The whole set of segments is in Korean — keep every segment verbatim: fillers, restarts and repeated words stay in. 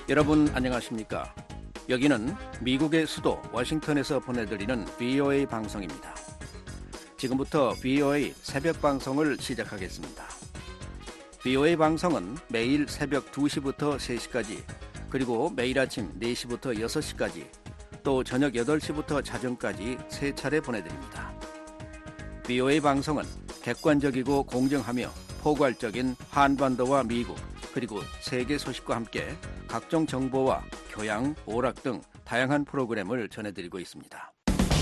여러분 안녕하십니까? 여기는 미국의 수도 워싱턴에서 보내드리는 브이오에이 방송입니다. 지금부터 브이오에이 새벽 방송을 시작하겠습니다. 브이오에이 방송은 매일 새벽 두 시부터 세 시까지, 그리고 매일 아침 네 시부터 여섯 시까지, 또 저녁 여덟 시부터 자정까지 세 차례 보내드립니다. 브이오에이 방송은 객관적이고 공정하며 포괄적인 한반도와 미국, 그리고 세계 소식과 함께 각종 정보와 교양, 오락 등 다양한 프로그램을 전해드리고 있습니다.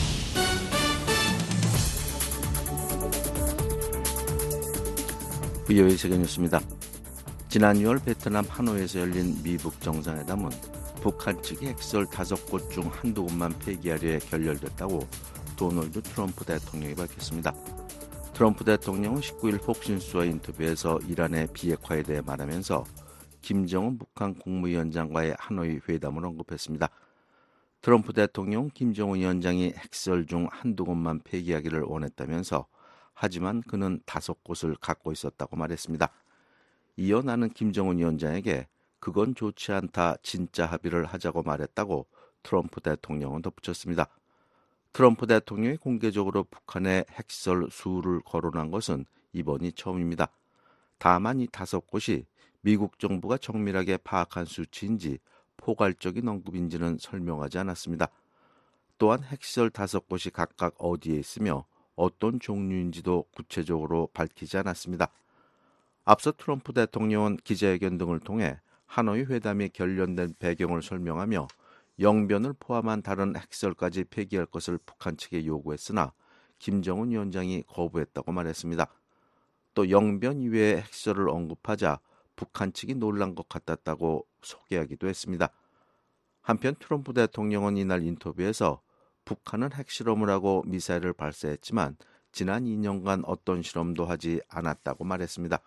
브이오에이 세계뉴스입니다. 지난 유월 베트남 하노이에서 열린 미북 정상회담은 북한 측이 핵시설 다섯 곳 중 한두 곳만 폐기하려 결렬됐다고 도널드 트럼프 대통령이 밝혔습니다. 트럼프 대통령은 십구 일 폭신수와 인터뷰에서 이란의 비핵화에 대해 말하면서 김정은 북한 국무위원장과의 하노이 회담을 언급했습니다. 트럼프 대통령은 김정은 위원장이 핵시설 중 한두 곳만 폐기하기를 원했다면서 하지만 그는 다섯 곳을 갖고 있었다고 말했습니다. 이어 나는 김정은 위원장에게 그건 좋지 않다, 진짜 합의를 하자고 말했다고 트럼프 대통령은 덧붙였습니다. 트럼프 대통령이 공개적으로 북한의 핵시설 수를 거론한 것은 이번이 처음입니다. 다만 이 다섯 곳이 미국 정부가 정밀하게 파악한 수치인지 포괄적인 언급인지는 설명하지 않았습니다. 또한 핵시설 다섯 곳이 각각 어디에 있으며 어떤 종류인지도 구체적으로 밝히지 않았습니다. 앞서 트럼프 대통령은 기자회견 등을 통해 하노이 회담이 결렬된 배경을 설명하며 영변을 포함한 다른 핵시설까지 폐기할 것을 북한 측에 요구했으나 김정은 위원장이 거부했다고 말했습니다. 또 영변 이외의 핵시설을 언급하자 북한 측이 놀란 것 같았다고 소개하기도 했습니다. 한편 트럼프 대통령은 이날 인터뷰에서 북한은 핵실험을 하고 미사일을 발사했지만 지난 이 년간 어떤 실험도 하지 않았다고 말했습니다.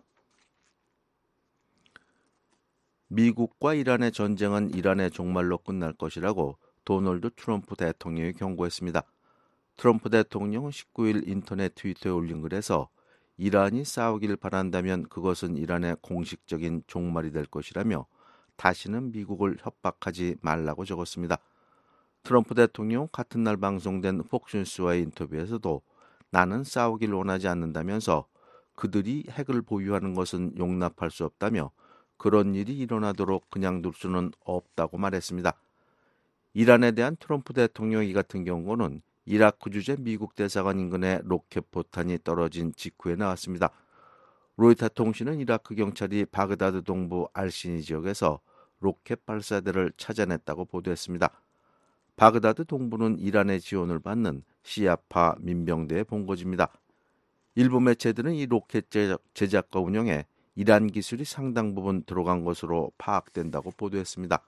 미국과 이란의 전쟁은 이란의 종말로 끝날 것이라고 도널드 트럼프 대통령이 경고했습니다. 트럼프 대통령은 십구 일 인터넷 트위터에 올린 글에서 이란이 싸우길 바란다면 그것은 이란의 공식적인 종말이 될 것이라며 다시는 미국을 협박하지 말라고 적었습니다. 트럼프 대통령은 같은 날 방송된 폭스뉴스와의 인터뷰에서도 나는 싸우길 원하지 않는다면서 그들이 핵을 보유하는 것은 용납할 수 없다며 그런 일이 일어나도록 그냥 둘 수는 없다고 말했습니다. 이란에 대한 트럼프 대통령 이 같은 경고는 이라크 주재 미국 대사관 인근에 로켓 포탄이 떨어진 직후에 나왔습니다. 로이터 통신은 이라크 경찰이 바그다드 동부 알시니 지역에서 로켓 발사대를 찾아냈다고 보도했습니다. 바그다드 동부는 이란의 지원을 받는 시아파 민병대의 본거지입니다. 일부 매체들은 이 로켓 제작과 운영에 이란 기술이 상당 부분 들어간 것으로 파악된다고 보도했습니다.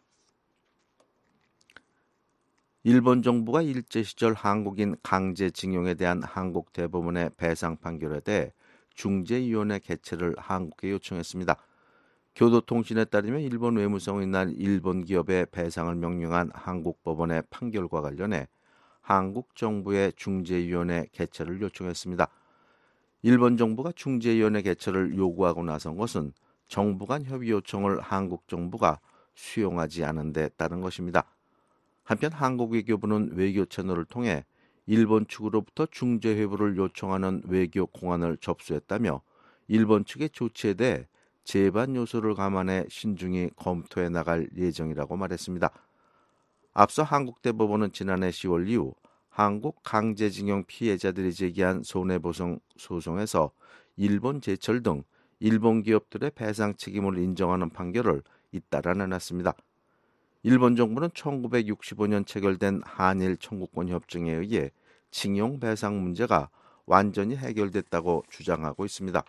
일본 정부가 일제시절 한국인 강제징용에 대한 한국 대법원의 배상 판결에 대해 중재위원회 개최를 한국에 요청했습니다. 교도통신에 따르면 일본 외무성은 이날 일본 기업에 배상을 명령한 한국 법원의 판결과 관련해 한국 정부의 중재위원회 개최를 요청했습니다. 일본 정부가 중재위원회 개최를 요구하고 나선 것은 정부 간 협의 요청을 한국 정부가 수용하지 않은 데 따른 것입니다. 한편 한국 외교부는 외교 채널을 통해 일본 측으로부터 중재 회부를 요청하는 외교 공안을 접수했다며 일본 측의 조치에 대해 재반 요소를 감안해 신중히 검토해 나갈 예정이라고 말했습니다. 앞서 한국 대법원은 지난해 시월 이후 한국 강제징용 피해자들이 제기한 손해보상 소송에서 일본 제철 등 일본 기업들의 배상 책임을 인정하는 판결을 잇따라 내놨습니다. 일본 정부는 천구백육십오 년 체결된 한일 청구권 협정에 의해 징용 배상 문제가 완전히 해결됐다고 주장하고 있습니다.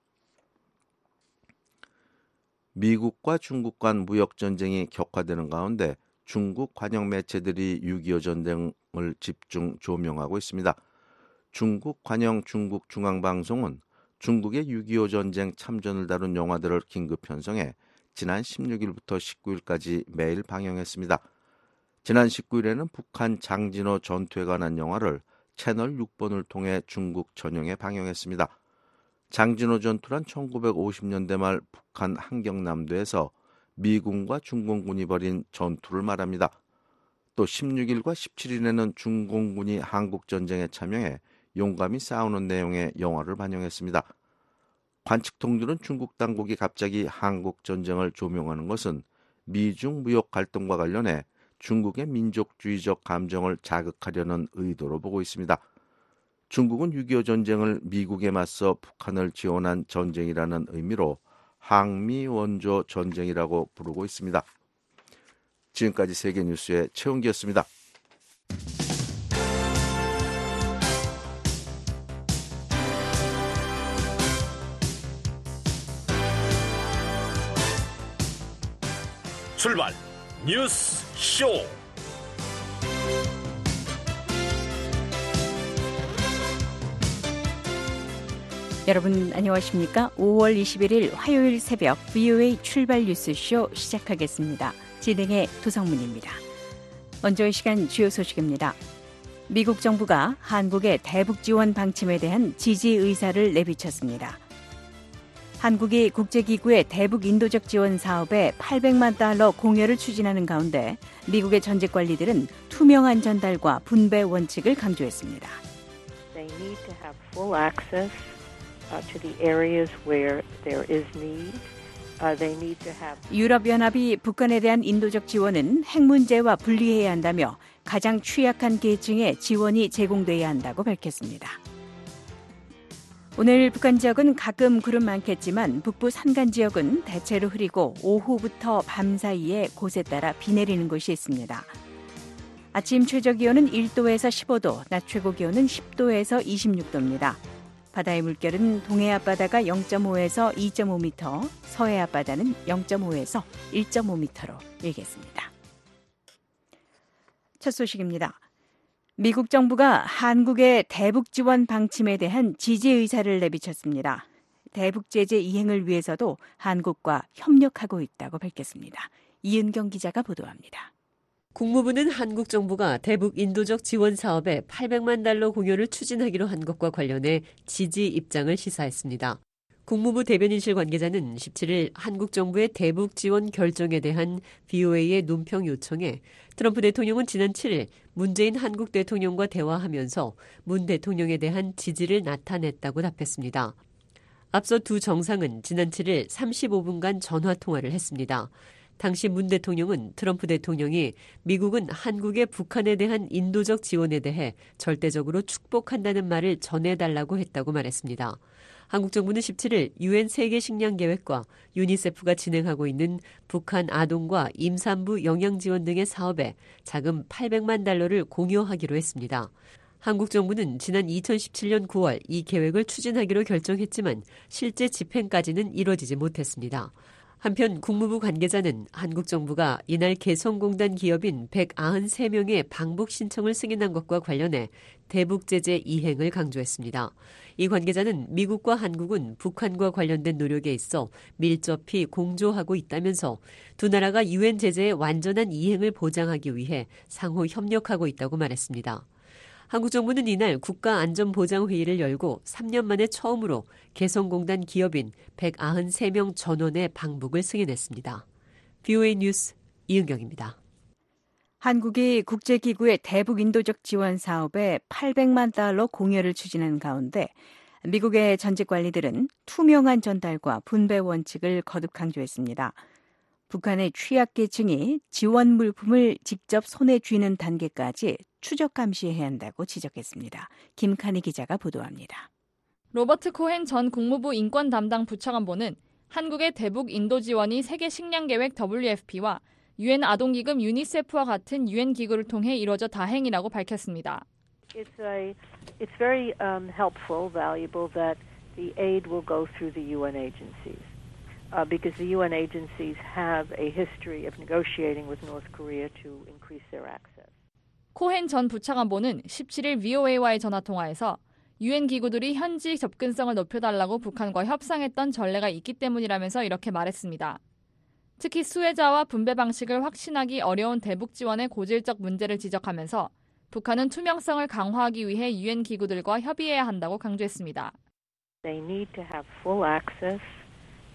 미국과 중국 간 무역 전쟁이 격화되는 가운데 중국 관영 매체들이 육이오 전쟁을 집중 조명하고 있습니다. 중국 관영 중국 중앙방송은 중국의 육이오 전쟁 참전을 다룬 영화들을 긴급 편성해 지난 십육 일부터 십구 일까지 매일 방영했습니다. 지난 십구 일에는 북한 장진호 전투에 관한 영화를 채널 육 번을 통해 중국 전용에 방영했습니다. 장진호 전투란 천구백오십 년대 말 북한 한경남도에서 미군과 중공군이 벌인 전투를 말합니다. 또 십육 일과 십칠 일에는 중공군이 한국전쟁에 참여해 용감히 싸우는 내용의 영화를 반영했습니다. 관측통들은 중국 당국이 갑자기 한국전쟁을 조명하는 것은 미중 무역 갈등과 관련해 중국의 민족주의적 감정을 자극하려는 의도로 보고 있습니다. 중국은 육이오 전쟁을 미국에 맞서 북한을 지원한 전쟁이라는 의미로 항미 원조 전쟁이라고 부르고 있습니다. 지금까지 세계뉴스의 최은기였습니다. 출발 뉴스 쇼. 여러분 안녕하십니까? 오월 이십일일 화요일 새벽 브이오에이 출발 뉴스쇼 시작하겠습니다. 진행의 도성문입니다. 먼저 이 시간 주요 소식입니다. 미국 정부가 한국의 대북 지원 방침에 대한 지지 의사를 내비쳤습니다. 한국이 국제기구의 대북 인도적 지원 사업에 팔백만 달러 공여를 추진하는 가운데 미국의 전직 관리들은 투명한 전달과 분배 원칙을 강조했습니다. They need to have full access Uh, to the areas where there is need. Uh, they need to have. 유럽연합이 북한에 대한 인도적 지원은 핵 문제와 분리해야 한다며 가장 취약한 계층에 지원이 제공돼야 한다고 밝혔습니다. 오늘 북한 지역은 가끔 구름 많겠지만 북부 산간 지역은 대체로 흐리고 오후부터 밤 사이에 곳에 따라 비 내리는 곳이 있습니다. 아침 최저기온은 일 도에서 십오 도, 낮 최고기온은 십 도에서 이십육 도입니다. 바다의 물결은 동해 앞바다가 영 점 오에서 이 점 오 미터, 서해 앞바다는 영 점 오에서 일 점 오 미터로 일겠습니다. 첫 소식입니다. 미국 정부가 한국의 대북 지원 방침에 대한 지지 의사를 내비쳤습니다. 대북 제재 이행을 위해서도 한국과 협력하고 있다고 밝혔습니다. 이은경 기자가 보도합니다. 국무부는 한국 정부가 대북 인도적 지원 사업에 팔백만 달러 공여를 추진하기로 한 것과 관련해 지지 입장을 시사했습니다. 국무부 대변인실 관계자는 십칠 일 한국 정부의 대북 지원 결정에 대한 브이오에이의 논평 요청에 트럼프 대통령은 지난 칠 일 문재인 한국 대통령과 대화하면서 문 대통령에 대한 지지를 나타냈다고 답했습니다. 앞서 두 정상은 지난 칠 일 삼십오 분간 전화 통화를 했습니다. 당시 문 대통령은 트럼프 대통령이 미국은 한국의 북한에 대한 인도적 지원에 대해 절대적으로 축복한다는 말을 전해달라고 했다고 말했습니다. 한국 정부는 십칠 일 유엔 세계식량계획과 유니세프가 진행하고 있는 북한 아동과 임산부 영양지원 등의 사업에 자금 팔백만 달러를 공여하기로 했습니다. 한국 정부는 지난 이천십칠 년 구월 이 계획을 추진하기로 결정했지만 실제 집행까지는 이뤄지지 못했습니다. 한편 국무부 관계자는 한국 정부가 이날 개성공단 기업인 백구십삼 명의 방북 신청을 승인한 것과 관련해 대북 제재 이행을 강조했습니다. 이 관계자는 미국과 한국은 북한과 관련된 노력에 있어 밀접히 공조하고 있다면서 두 나라가 유엔 제재의 완전한 이행을 보장하기 위해 상호 협력하고 있다고 말했습니다. 한국 정부는 이날 국가안전보장회의를 열고 삼 년 만에 처음으로 개성공단 기업인 백구십삼 명 전원의 방북을 승인했습니다. 브이오에이 뉴스 이은경입니다. 한국이 국제기구의 대북 인도적 지원 사업에 팔백만 달러 공여를 추진한 가운데 미국의 전직 관리들은 투명한 전달과 분배 원칙을 거듭 강조했습니다. 북한의 취약계층이 지원 물품을 직접 손에 쥐는 단계까지 추적 감시해야 한다고 지적했습니다. 김칸희 기자가 보도합니다. 로버트 코헨 전 국무부 인권 담당 부차관보는 한국의 대북 인도 지원이 세계식량계획 더블유에프피와 유엔 아동기금 유니세프와 같은 유엔 기구를 통해 이루어져 다행이라고 밝혔습니다. It's a, it's very um, helpful, valuable that the aid will go through the 유엔 agencies. Uh, because the 유엔 agencies have a history of negotiating with North Korea to increase their access. 코헨 전 부차관보는 십칠 일 브이오에이와의 전화통화에서 유엔 기구들이 현지 접근성을 높여달라고 북한과 협상했던 전례가 있기 때문이라면서 이렇게 말했습니다. 특히 수혜자와 분배 방식을 확신하기 어려운 대북 지원의 고질적 문제를 지적하면서 북한은 투명성을 강화하기 위해 유엔 기구들과 협의해야 한다고 강조했습니다. They need to have full access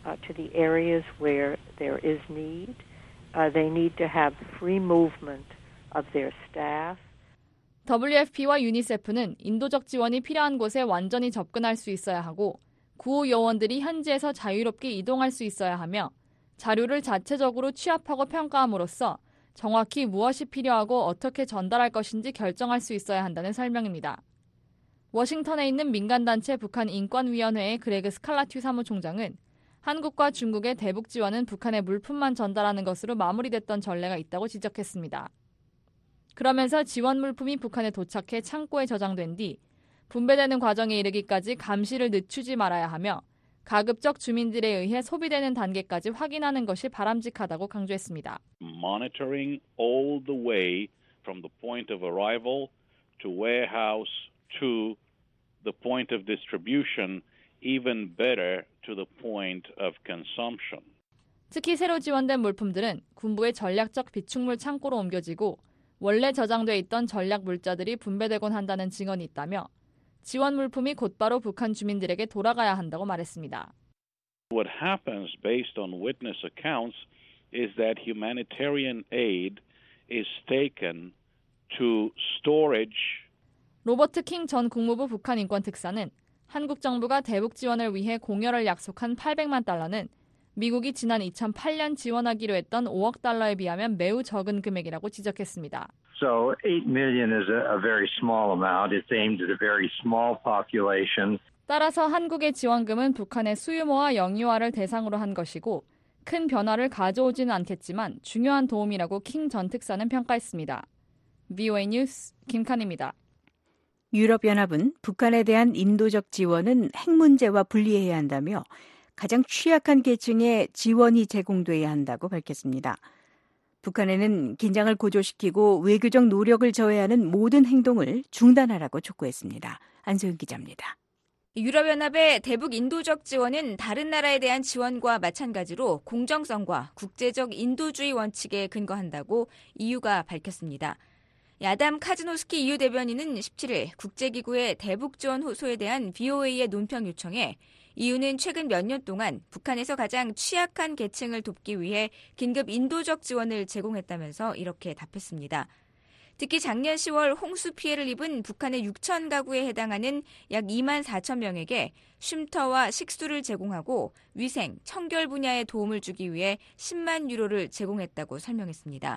uh, to the areas where there is need. Uh, they need to have free movement of their staff. 더블유에프피와 유니세프는 인도적 지원이 필요한 곳에 완전히 접근할 수 있어야 하고 구호 요원들이 현지에서 자유롭게 이동할 수 있어야 하며 자료를 자체적으로 취합하고 평가함으로써 정확히 무엇이 필요하고 어떻게 전달할 것인지 결정할 수 있어야 한다는 설명입니다. 워싱턴에 있는 민간단체 북한인권위원회의 그레그 스칼라튜 사무총장은 한국과 중국의 대북 지원은 북한에 물품만 전달하는 것으로 마무리됐던 전례가 있다고 지적했습니다. 그러면서 지원 물품이 북한에 도착해 창고에 저장된 뒤 분배되는 과정에 이르기까지 감시를 늦추지 말아야 하며 가급적 주민들에 의해 소비되는 단계까지 확인하는 것이 바람직하다고 강조했습니다. Monitoring all the way from the point of arrival to warehouse to the point of distribution, even better to the point of consumption. 특히 새로 지원된 물품들은 군부의 전략적 비축물 창고로 옮겨지고 원래 저장돼 있던 전략 물자들이 분배되곤 한다는 증언이 있다며 지원 물품이 곧바로 북한 주민들에게 돌아가야 한다고 말했습니다. What happens based on witness accounts is that humanitarian aid is taken to storage. 로버트 킹 전 국무부 북한 인권특사는 한국 정부가 대북 지원을 위해 공여를 약속한 팔백만 달러는 미국이 지난 이천팔 년 지원하기로 했던 오억 달러에 비하면 매우 적은 금액이라고 지적했습니다. So eight million is a, a very small amount. It's aimed at a very small population. 따라서 한국의 지원금은 북한의 수유모와 영유아를 대상으로 한 것이고 큰 변화를 가져오지는 않겠지만 중요한 도움이라고 킹 전 특사는 평가했습니다. 브이오에이 뉴스 김칸입니다. 유럽연합은 북한에 대한 인도적 지원은 핵 문제와 분리해야 한다며 가장 취약한 계층에 지원이 제공돼야 한다고 밝혔습니다. 북한에는 긴장을 고조시키고 외교적 노력을 저해하는 모든 행동을 중단하라고 촉구했습니다. 안소영 기자입니다. 유럽연합의 대북 인도적 지원은 다른 나라에 대한 지원과 마찬가지로 공정성과 국제적 인도주의 원칙에 근거한다고 이유가 밝혔습니다. 야담 카즈노스키 이유 대변인은 십칠 일 국제기구의 대북 지원 호소에 대한 브이오에이의 논평 요청에 이유는 최근 몇 년 동안 북한에서 가장 취약한 계층을 돕기 위해 긴급 인도적 지원을 제공했다면서 이렇게 답했습니다. 특히 작년 시월 홍수 피해를 입은 북한의 육천 가구에 해당하는 약 이만 사천 명에게 쉼터와 식수를 제공하고 위생, 청결 분야에 도움을 주기 위해 십만 유로를 제공했다고 설명했습니다.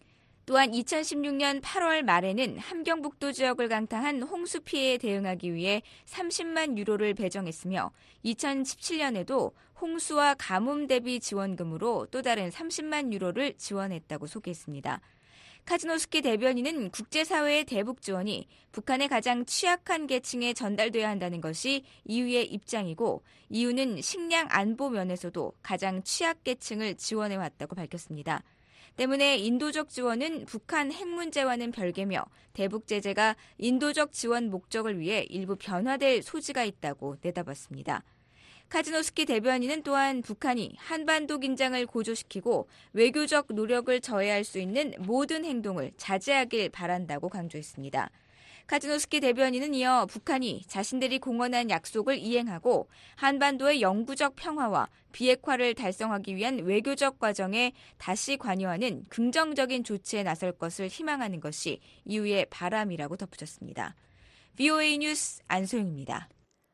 또한 이천십육 년 팔월 말에는 함경북도 지역을 강타한 홍수 피해에 대응하기 위해 삼십만 유로를 배정했으며 이천십칠 년에도 홍수와 가뭄 대비 지원금으로 또 다른 삼십만 유로를 지원했다고 소개했습니다. 카즈노스키 대변인은 국제사회의 대북 지원이 북한의 가장 취약한 계층에 전달돼야 한다는 것이 이유의 입장이고 이유는 식량 안보 면에서도 가장 취약계층을 지원해왔다고 밝혔습니다. 때문에 인도적 지원은 북한 핵 문제와는 별개며 대북 제재가 인도적 지원 목적을 위해 일부 변화될 소지가 있다고 내다봤습니다. 카즈노스키 대변인은 또한 북한이 한반도 긴장을 고조시키고 외교적 노력을 저해할 수 있는 모든 행동을 자제하길 바란다고 강조했습니다. 카즈노스키 대변인은 이어 북한이 자신들이 공언한 약속을 이행하고 한반도의 영구적 평화와 비핵화를 달성하기 위한 외교적 과정에 다시 관여하는 긍정적인 조치에 나설 것을 희망하는 것이 이후의 바람이라고 덧붙였습니다. 브이오에이 뉴스 안소영입니다.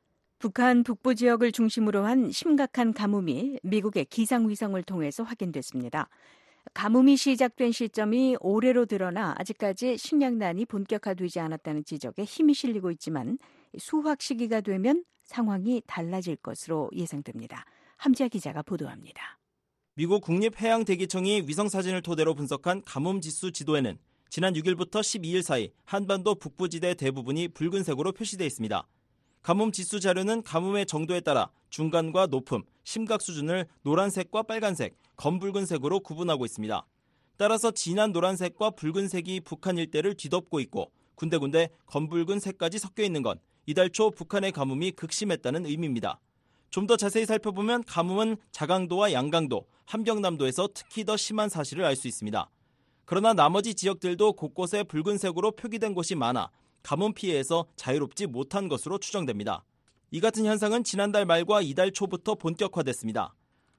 북한 북부 지역을 중심으로 한 심각한 가뭄이 미국의 기상위성을 통해서 확인됐습니다. 가뭄이 시작된 시점이 올해로 드러나 아직까지 식량난이 본격화되지 않았다는 지적에 힘이 실리고 있지만 수확 시기가 되면 상황이 달라질 것으로 예상됩니다. 함지아 기자가 보도합니다. 미국 국립해양대기청이 위성사진을 토대로 분석한 가뭄지수 지도에는 지난 육 일부터 십이 일 사이 한반도 북부지대 대부분이 붉은색으로 표시되어 있습니다. 가뭄지수 자료는 가뭄의 정도에 따라 중간과 높음, 심각 수준을 노란색과 빨간색, 검붉은색으로 구분하고 있습니다. 따라서 진한 노란색과 붉은색이 북한 일대를 뒤덮고 있고 군데군데 검붉은색까지 섞여 있는 건 이달 초 북한의 가뭄이 극심했다는 의미입니다. 좀 더 자세히 살펴보면 가뭄은 자강도와 양강도, 함경남도에서 특히 더 심한 사실을 알 수 있습니다. 그러나 나머지 지역들도 곳곳에 붉은색으로 표기된 곳이 많아 가뭄 피해에서 자유롭지 못한 것으로 추정됩니다. 이 같은 현상은 지난달 말과 이달 초부터 본격화됐습니다.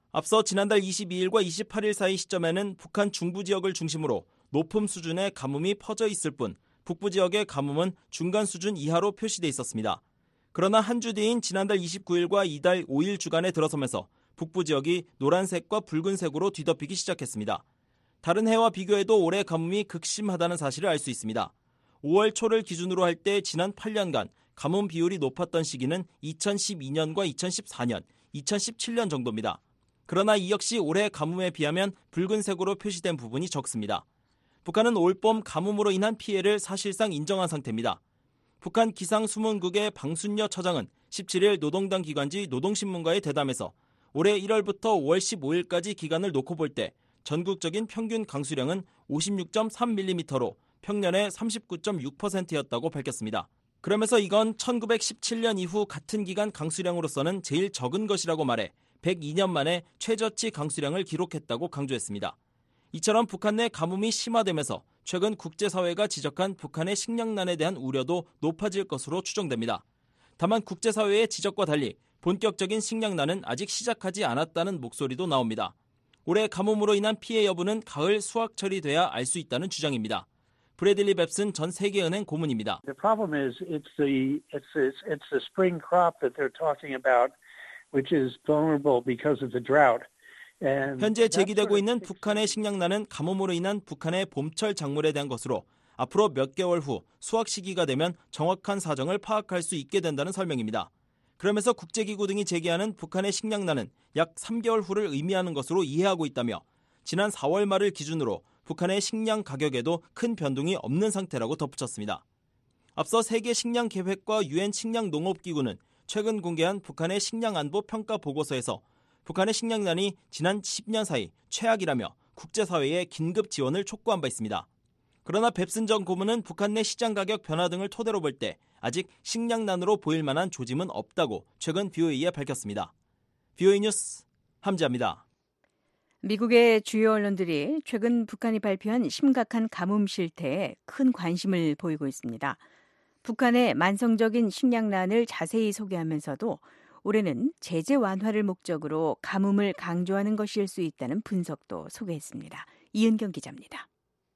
앞서 지난달 이십이일과 이십팔일 사이 시점에는 북한 중부 지역을 중심으로 높음 수준의 가뭄이 퍼져 있을 뿐 북부 지역의 가뭄은 중간 수준 이하로 표시돼 있었습니다. 그러나 한 주 뒤인 지난달 이십구일과 이달 오일 주간에 들어서면서 북부 지역이 노란색과 붉은색으로 뒤덮이기 시작했습니다. 다른 해와 비교해도 올해 가뭄이 극심하다는 사실을 알 수 있습니다. 오월 초를 기준으로 할 때 지난 팔 년간 가뭄 비율이 높았던 시기는 이천십이년과 이천십사년, 이천십칠년 정도입니다. 그러나 이 역시 올해 가뭄에 비하면 붉은색으로 표시된 부분이 적습니다. 북한은 올봄 가뭄으로 인한 피해를 사실상 인정한 상태입니다. 북한 기상수문국의 방순여 처장은 십칠일 노동당 기관지 노동신문과의 대담에서 올해 일월부터 오월 십오일까지 기간을 놓고 볼 때 전국적인 평균 강수량은 오십육 점 삼 밀리미터로 평년의 삼십구 점 육 퍼센트였다고 밝혔습니다. 그러면서 이건 천구백십칠년 이후 같은 기간 강수량으로서는 제일 적은 것이라고 말해 백이년 만에 최저치 강수량을 기록했다고 강조했습니다. 이처럼 북한 내 가뭄이 심화되면서 최근 국제사회가 지적한 북한의 식량난에 대한 우려도 높아질 것으로 추정됩니다. 다만 국제사회의 지적과 달리 본격적인 식량난은 아직 시작하지 않았다는 목소리도 나옵니다. 올해 가뭄으로 인한 피해 여부는 가을 수확철이 돼야 알 수 있다는 주장입니다. 브래들리 뱁슨 전 세계은행 고문입니다. The problem is it's the it's the, it's the spring crop that they're talking about, which is vulnerable because of the drought. 현재 제기되고 있는 북한의 식량난은 가뭄으로 인한 북한의 봄철 작물에 대한 것으로 앞으로 몇 개월 후 수확 시기가 되면 정확한 사정을 파악할 수 있게 된다는 설명입니다. 그러면서 국제기구 등이 제기하는 북한의 식량난은 약 삼 개월 후를 의미하는 것으로 이해하고 있다며 지난 사월 말을 기준으로 북한의 식량 가격에도 큰 변동이 없는 상태라고 덧붙였습니다. 앞서 세계식량계획과 유엔 식량농업기구는 최근 공개한 북한의 식량안보 평가 보고서에서 북한의 식량난이 지난 십 년 사이 최악이라며 국제사회에 긴급 지원을 촉구한 바 있습니다. 그러나 뱁슨 전 고문은 북한 내 시장 가격 변화 등을 토대로 볼 때 아직 식량난으로 보일 만한 조짐은 없다고 최근 비오에이에 밝혔습니다. 비오에이 뉴스 함지아입니다. 미국의 주요 언론들이 최근 북한이 발표한 심각한 가뭄 실태에 큰 관심을 보이고 있습니다. 북한의 만성적인 식량난을 자세히 소개하면서도 올해는 제재 완화를 목적으로 가뭄을 강조하는 것일 수 있다는 분석도 소개했습니다. 이은경 기자입니다.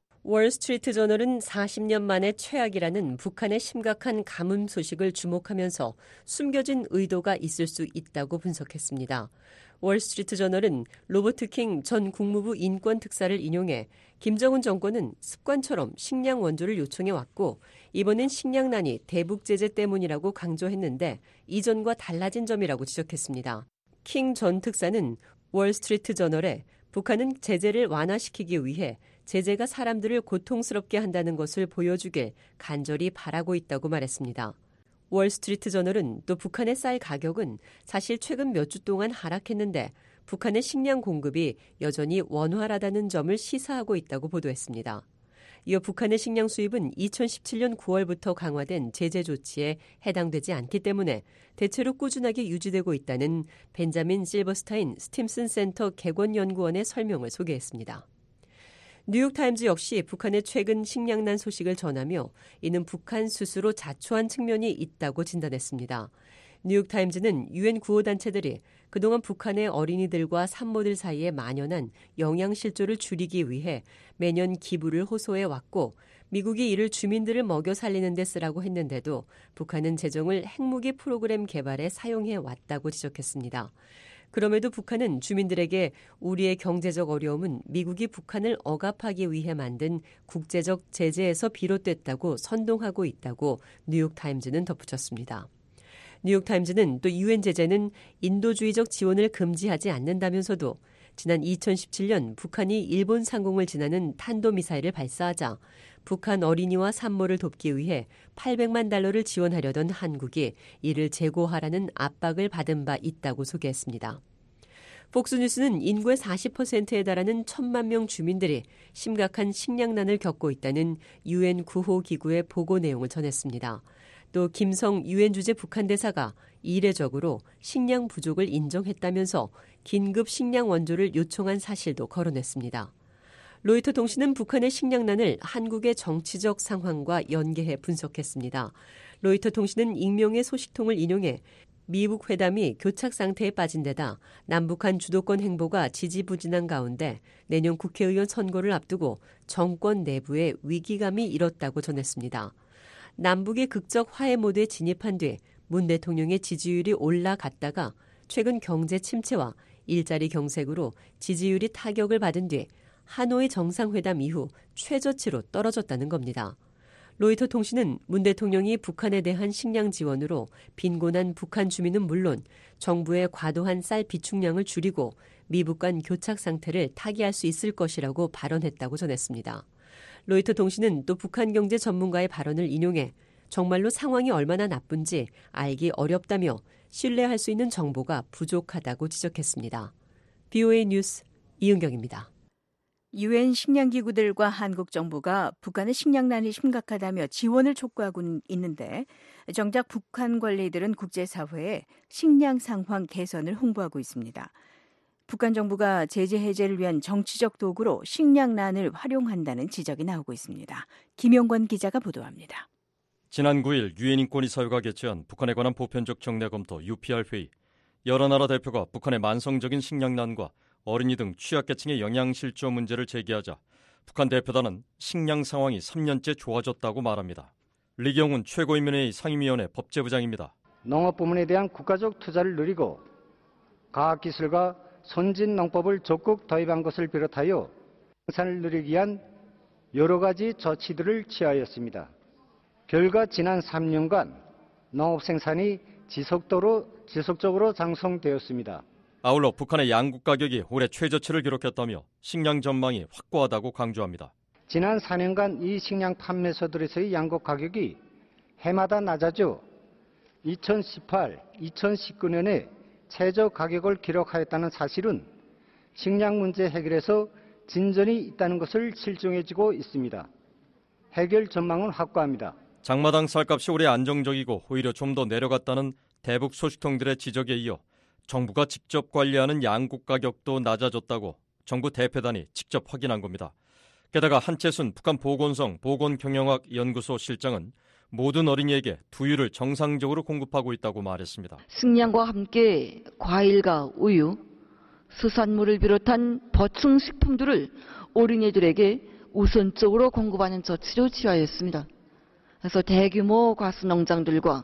월스트리트 저널은 사십 년 만에 최악이라는 북한의 심각한 가뭄 소식을 주목하면서 숨겨진 의도가 있을 수 있다고 분석했습니다. 월스트리트 저널은 로버트 킹 전 국무부 인권특사를 인용해 김정은 정권은 습관처럼 식량 원조를 요청해 왔고 이번엔 식량난이 대북 제재 때문이라고 강조했는데 이전과 달라진 점이라고 지적했습니다. 킹 전 특사는 월스트리트 저널에 북한은 제재를 완화시키기 위해 제재가 사람들을 고통스럽게 한다는 것을 보여주길 간절히 바라고 있다고 말했습니다. 월스트리트 저널은 또 북한의 쌀 가격은 사실 최근 몇 주 동안 하락했는데 북한의 식량 공급이 여전히 원활하다는 점을 시사하고 있다고 보도했습니다. 이어 북한의 식량 수입은 이천십칠년 구월부터 강화된 제재 조치에 해당되지 않기 때문에 대체로 꾸준하게 유지되고 있다는 벤자민 실버스타인 스팀슨 센터 객원연구원의 설명을 소개했습니다. 뉴욕타임즈 역시 북한의 최근 식량난 소식을 전하며 이는 북한 스스로 자초한 측면이 있다고 진단했습니다. 뉴욕타임즈는 유엔 구호단체들이 그동안 북한의 어린이들과 산모들 사이에 만연한 영양실조를 줄이기 위해 매년 기부를 호소해 왔고 미국이 이를 주민들을 먹여 살리는 데 쓰라고 했는데도 북한은 재정을 핵무기 프로그램 개발에 사용해 왔다고 지적했습니다. 그럼에도 북한은 주민들에게 우리의 경제적 어려움은 미국이 북한을 억압하기 위해 만든 국제적 제재에서 비롯됐다고 선동하고 있다고 뉴욕타임즈는 덧붙였습니다. 뉴욕타임즈는 또 유엔 제재는 인도주의적 지원을 금지하지 않는다면서도 지난 이천십칠년 북한이 일본 상공을 지나는 탄도미사일을 발사하자 북한 어린이와 산모를 돕기 위해 팔백만 달러를 지원하려던 한국이 이를 재고하라는 압박을 받은 바 있다고 소개했습니다. 폭스뉴스는 인구의 사십 퍼센트에 달하는 천만 명 주민들이 심각한 식량난을 겪고 있다는 유엔 구호기구의 보고 내용을 전했습니다. 또 김성 유엔 주재 북한 대사가 이례적으로 식량 부족을 인정했다면서 긴급 식량 원조를 요청한 사실도 거론했습니다. 로이터 통신은 북한의 식량난을 한국의 정치적 상황과 연계해 분석했습니다. 로이터 통신은 익명의 소식통을 인용해 미북 회담이 교착 상태에 빠진 데다 남북한 주도권 행보가 지지부진한 가운데 내년 국회의원 선거를 앞두고 정권 내부에 위기감이 일었다고 전했습니다. 남북의 극적 화해 모드에 진입한 뒤 문 대통령의 지지율이 올라갔다가 최근 경제 침체와 일자리 경색으로 지지율이 타격을 받은 뒤 하노이 정상회담 이후 최저치로 떨어졌다는 겁니다. 로이터 통신은 문 대통령이 북한에 대한 식량 지원으로 빈곤한 북한 주민은 물론 정부의 과도한 쌀 비축량을 줄이고 미북 간 교착 상태를 타개할 수 있을 것이라고 발언했다고 전했습니다. 로이터 통신은 또 북한 경제 전문가의 발언을 인용해 정말로 상황이 얼마나 나쁜지 알기 어렵다며 신뢰할 수 있는 정보가 부족하다고 지적했습니다. 비오에이 뉴스 이은경입니다. 유엔 식량기구들과 한국 정부가 북한의 식량난이 심각하다며 지원을 촉구하고 있는데 정작 북한 관리들은 국제사회에 식량 상황 개선을 홍보하고 있습니다. 북한 정부가 제재 해제를 위한 정치적 도구로 식량난을 활용한다는 지적이 나오고 있습니다. 김용권 기자가 보도합니다. 지난 구 일 유엔 인권이사회가 개최한 북한에 관한 보편적 정례 검토 유피알 회의. 여러 나라 대표가 북한의 만성적인 식량난과 어린이 등 취약계층의 영양실조 문제를 제기하자 북한 대표단은 식량 상황이 삼 년째 좋아졌다고 말합니다. 리경훈 최고인민회의 상임위원회 법제부장입니다. 농업 부문에 대한 국가적 투자를 늘리고 과학기술과 선진 농법을 적극 도입한 것을 비롯하여 생산을 늘리기 위한 여러 가지 조치들을 취하였습니다. 결과 지난 삼 년간 농업 생산이 지속적으로, 지속적으로 장성되었습니다. 아울러 북한의 양국 가격이 올해 최저치를 기록했다며 식량 전망이 확고하다고 강조합니다. 지난 사 년간 이 식량 판매소들에서의 양국 가격이 해마다 낮아져 이천십팔, 이천십구 년에 최저 가격을 기록하였다는 사실은 식량 문제 해결에서 진전이 있다는 것을 실증해주고 있습니다. 해결 전망은 확고합니다. 장마당 쌀값이 올해 안정적이고 오히려 좀 더 내려갔다는 대북 소식통들의 지적에 이어 정부가 직접 관리하는 양국 가격도 낮아졌다고 정부 대표단이 직접 확인한 겁니다. 게다가 한채순 북한 보건성 보건경영학 연구소 실장은 모든 어린이에게 두유를 정상적으로 공급하고 있다고 말했습니다. 식량과 함께 과일과 우유, 수산물을 비롯한 보충 식품들을 어린이들에게 우선적으로 공급하는 조치로 취하였습니다. 그래서 대규모 과수농장들과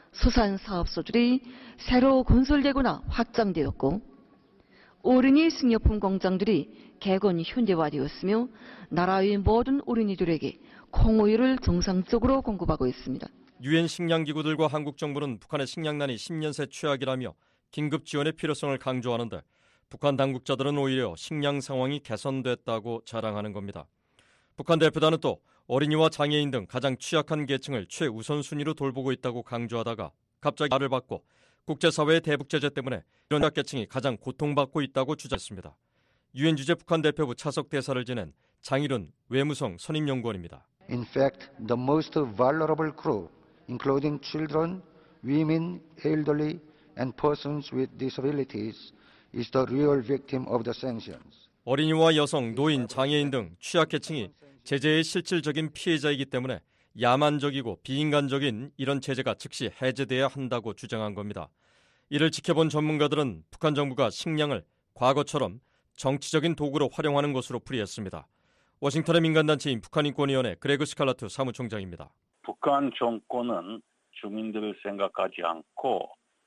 수산사업소들이 새로 건설되거나 확장되었고 어린이 식료품 공장들이 개건 현대화되었으며 나라의 모든 어린이들에게 콩우유를 정상적으로 공급하고 있습니다. 유엔 식량기구들과 한국 정부는 북한의 식량난이 십 년 새 최악이라며 긴급 지원의 필요성을 강조하는데 북한 당국자들은 오히려 식량 상황이 개선됐다고 자랑하는 겁니다. 북한 대표단은 또 어린이와 장애인 등 가장 취약한 계층을 최우선순위로 돌보고 있다고 강조하다가 갑자기 말을 바꿔 국제사회의 대북 제재 때문에 이런 계층이 가장 고통받고 있다고 주장했습니다. 유엔 주재 북한 대표부 차석 대사를 지낸 장일훈 외무성 선임연구원입니다. In fact, the most vulnerable group, including children, women, elderly, and persons with disabilities, is the real victim of the sanctions. 어린이와 여성, 노인, 장애인 등 취약계층이 제재의 실질적인 피해자이기 때문에 야만적이고 비인간적인 이런 제재가 즉시 해제돼야 한다고 주장한 겁니다. 이를 지켜본 전문가들은 북한 정부가 식량을 과거처럼 정치적인 도구로 활용하는 것으로 풀이했습니다. 워싱턴의 민간단체인 북한인권위원회 그레그 스칼라트 사무총장입니다. 북한 정권은 주민들을 생각하지 않고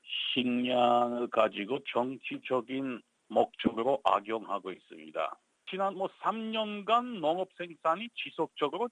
식량을 가지고 정치적인 목적으로 악용하고 있습니다. 지난 뭐 삼 년간 농업 생산이 지속적으로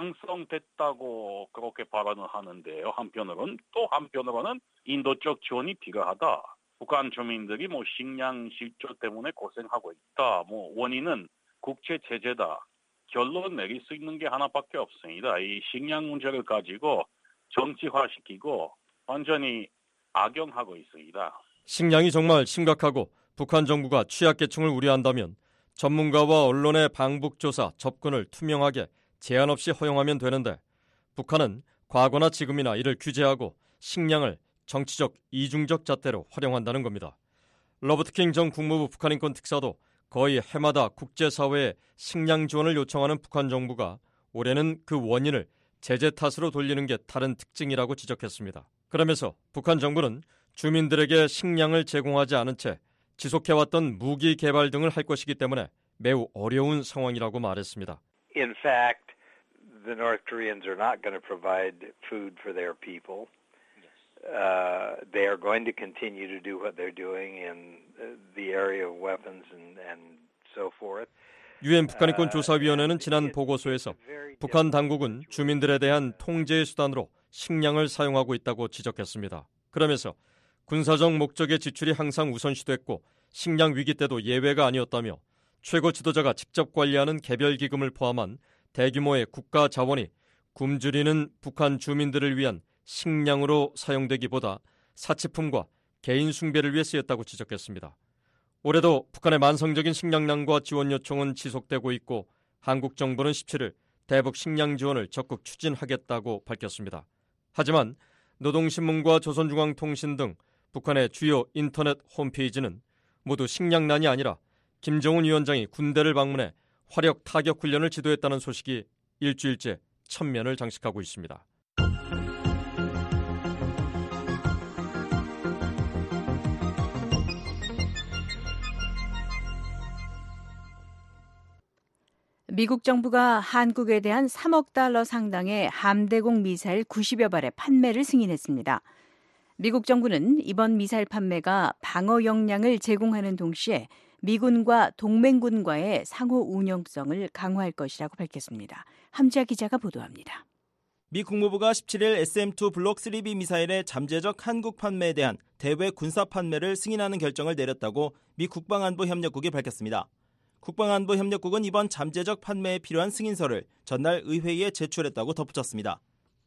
장성됐다고 그렇게 발언을 하는데요. 한편으로는 또 한편으로는 인도 쪽 지원이 필요하다. 북한 주민들이 뭐 식량 실조 때문에 고생하고 있다. 뭐 원인은 국제 제재다. 결론 내릴 수 있는 게 하나밖에 없습니다. 이 식량 문제를 가지고 정치화시키고 완전히 악용하고 있습니다. 식량이 정말 심각하고 북한 정부가 취약계층을 우려한다면 전문가와 언론의 방북조사 접근을 투명하게 제한 없이 허용하면 되는데 북한은 과거나 지금이나 이를 규제하고 식량을 정치적 이중적 잣대로 활용한다는 겁니다. 로버트 킹 전 국무부 북한인권 특사도 거의 해마다 국제사회에 식량 지원을 요청하는 북한 정부가 올해는 그 원인을 제재 탓으로 돌리는 게 다른 특징이라고 지적했습니다. 그러면서 북한 정부는 주민들에게 식량을 제공하지 않은 채 지속해왔던 무기 개발 등을 할 것이기 때문에 매우 어려운 상황이라고 말했습니다. In fact, the North Koreans are not going to provide food for their people. Uh, they are going to continue to do what they're doing in the area of weapons and, and so forth. 유엔 북한인권 조사위원회는 지난 보고서에서 북한 당국은 주민들에 대한 통제의 수단으로 식량을 사용하고 있다고 지적했습니다. 그러면서 군사적 목적의 지출이 항상 우선시됐고 식량 위기 때도 예외가 아니었다며 최고 지도자가 직접 관리하는 개별 기금을 포함한 대규모의 국가 자원이 굶주리는 북한 주민들을 위한 식량으로 사용되기보다 사치품과 개인 숭배를 위해 쓰였다고 지적했습니다. 올해도 북한의 만성적인 식량난과 지원 요청은 지속되고 있고 한국 정부는 십칠 일 대북 식량 지원을 적극 추진하겠다고 밝혔습니다. 하지만 노동신문과 조선중앙통신 등 북한의 주요 인터넷 홈페이지는 모두 식량난이 아니라 김정은 위원장이 군대를 방문해 화력 타격 훈련을 지도했다는 소식이 일주일째 천면을 장식하고 있습니다. 미국 정부가 한국에 대한 삼억 달러 상당의 함대공 미사일 구십여 발의 판매를 승인했습니다. 미국 정부는 이번 미사일 판매가 방어 역량을 제공하는 동시에 미군과 동맹군과의 상호 운용성을 강화할 것이라고 밝혔습니다. 함지아 기자가 보도합니다. 미 국무부가 십칠 일 에스엠 투 블록 쓰리 비 미사일의 잠재적 한국 판매에 대한 대외 군사 판매를 승인하는 결정을 내렸다고 미 국방안보협력국이 밝혔습니다. 국방안보협력국은 이번 잠재적 판매에 필요한 승인서를 전날 의회에 제출했다고 덧붙였습니다.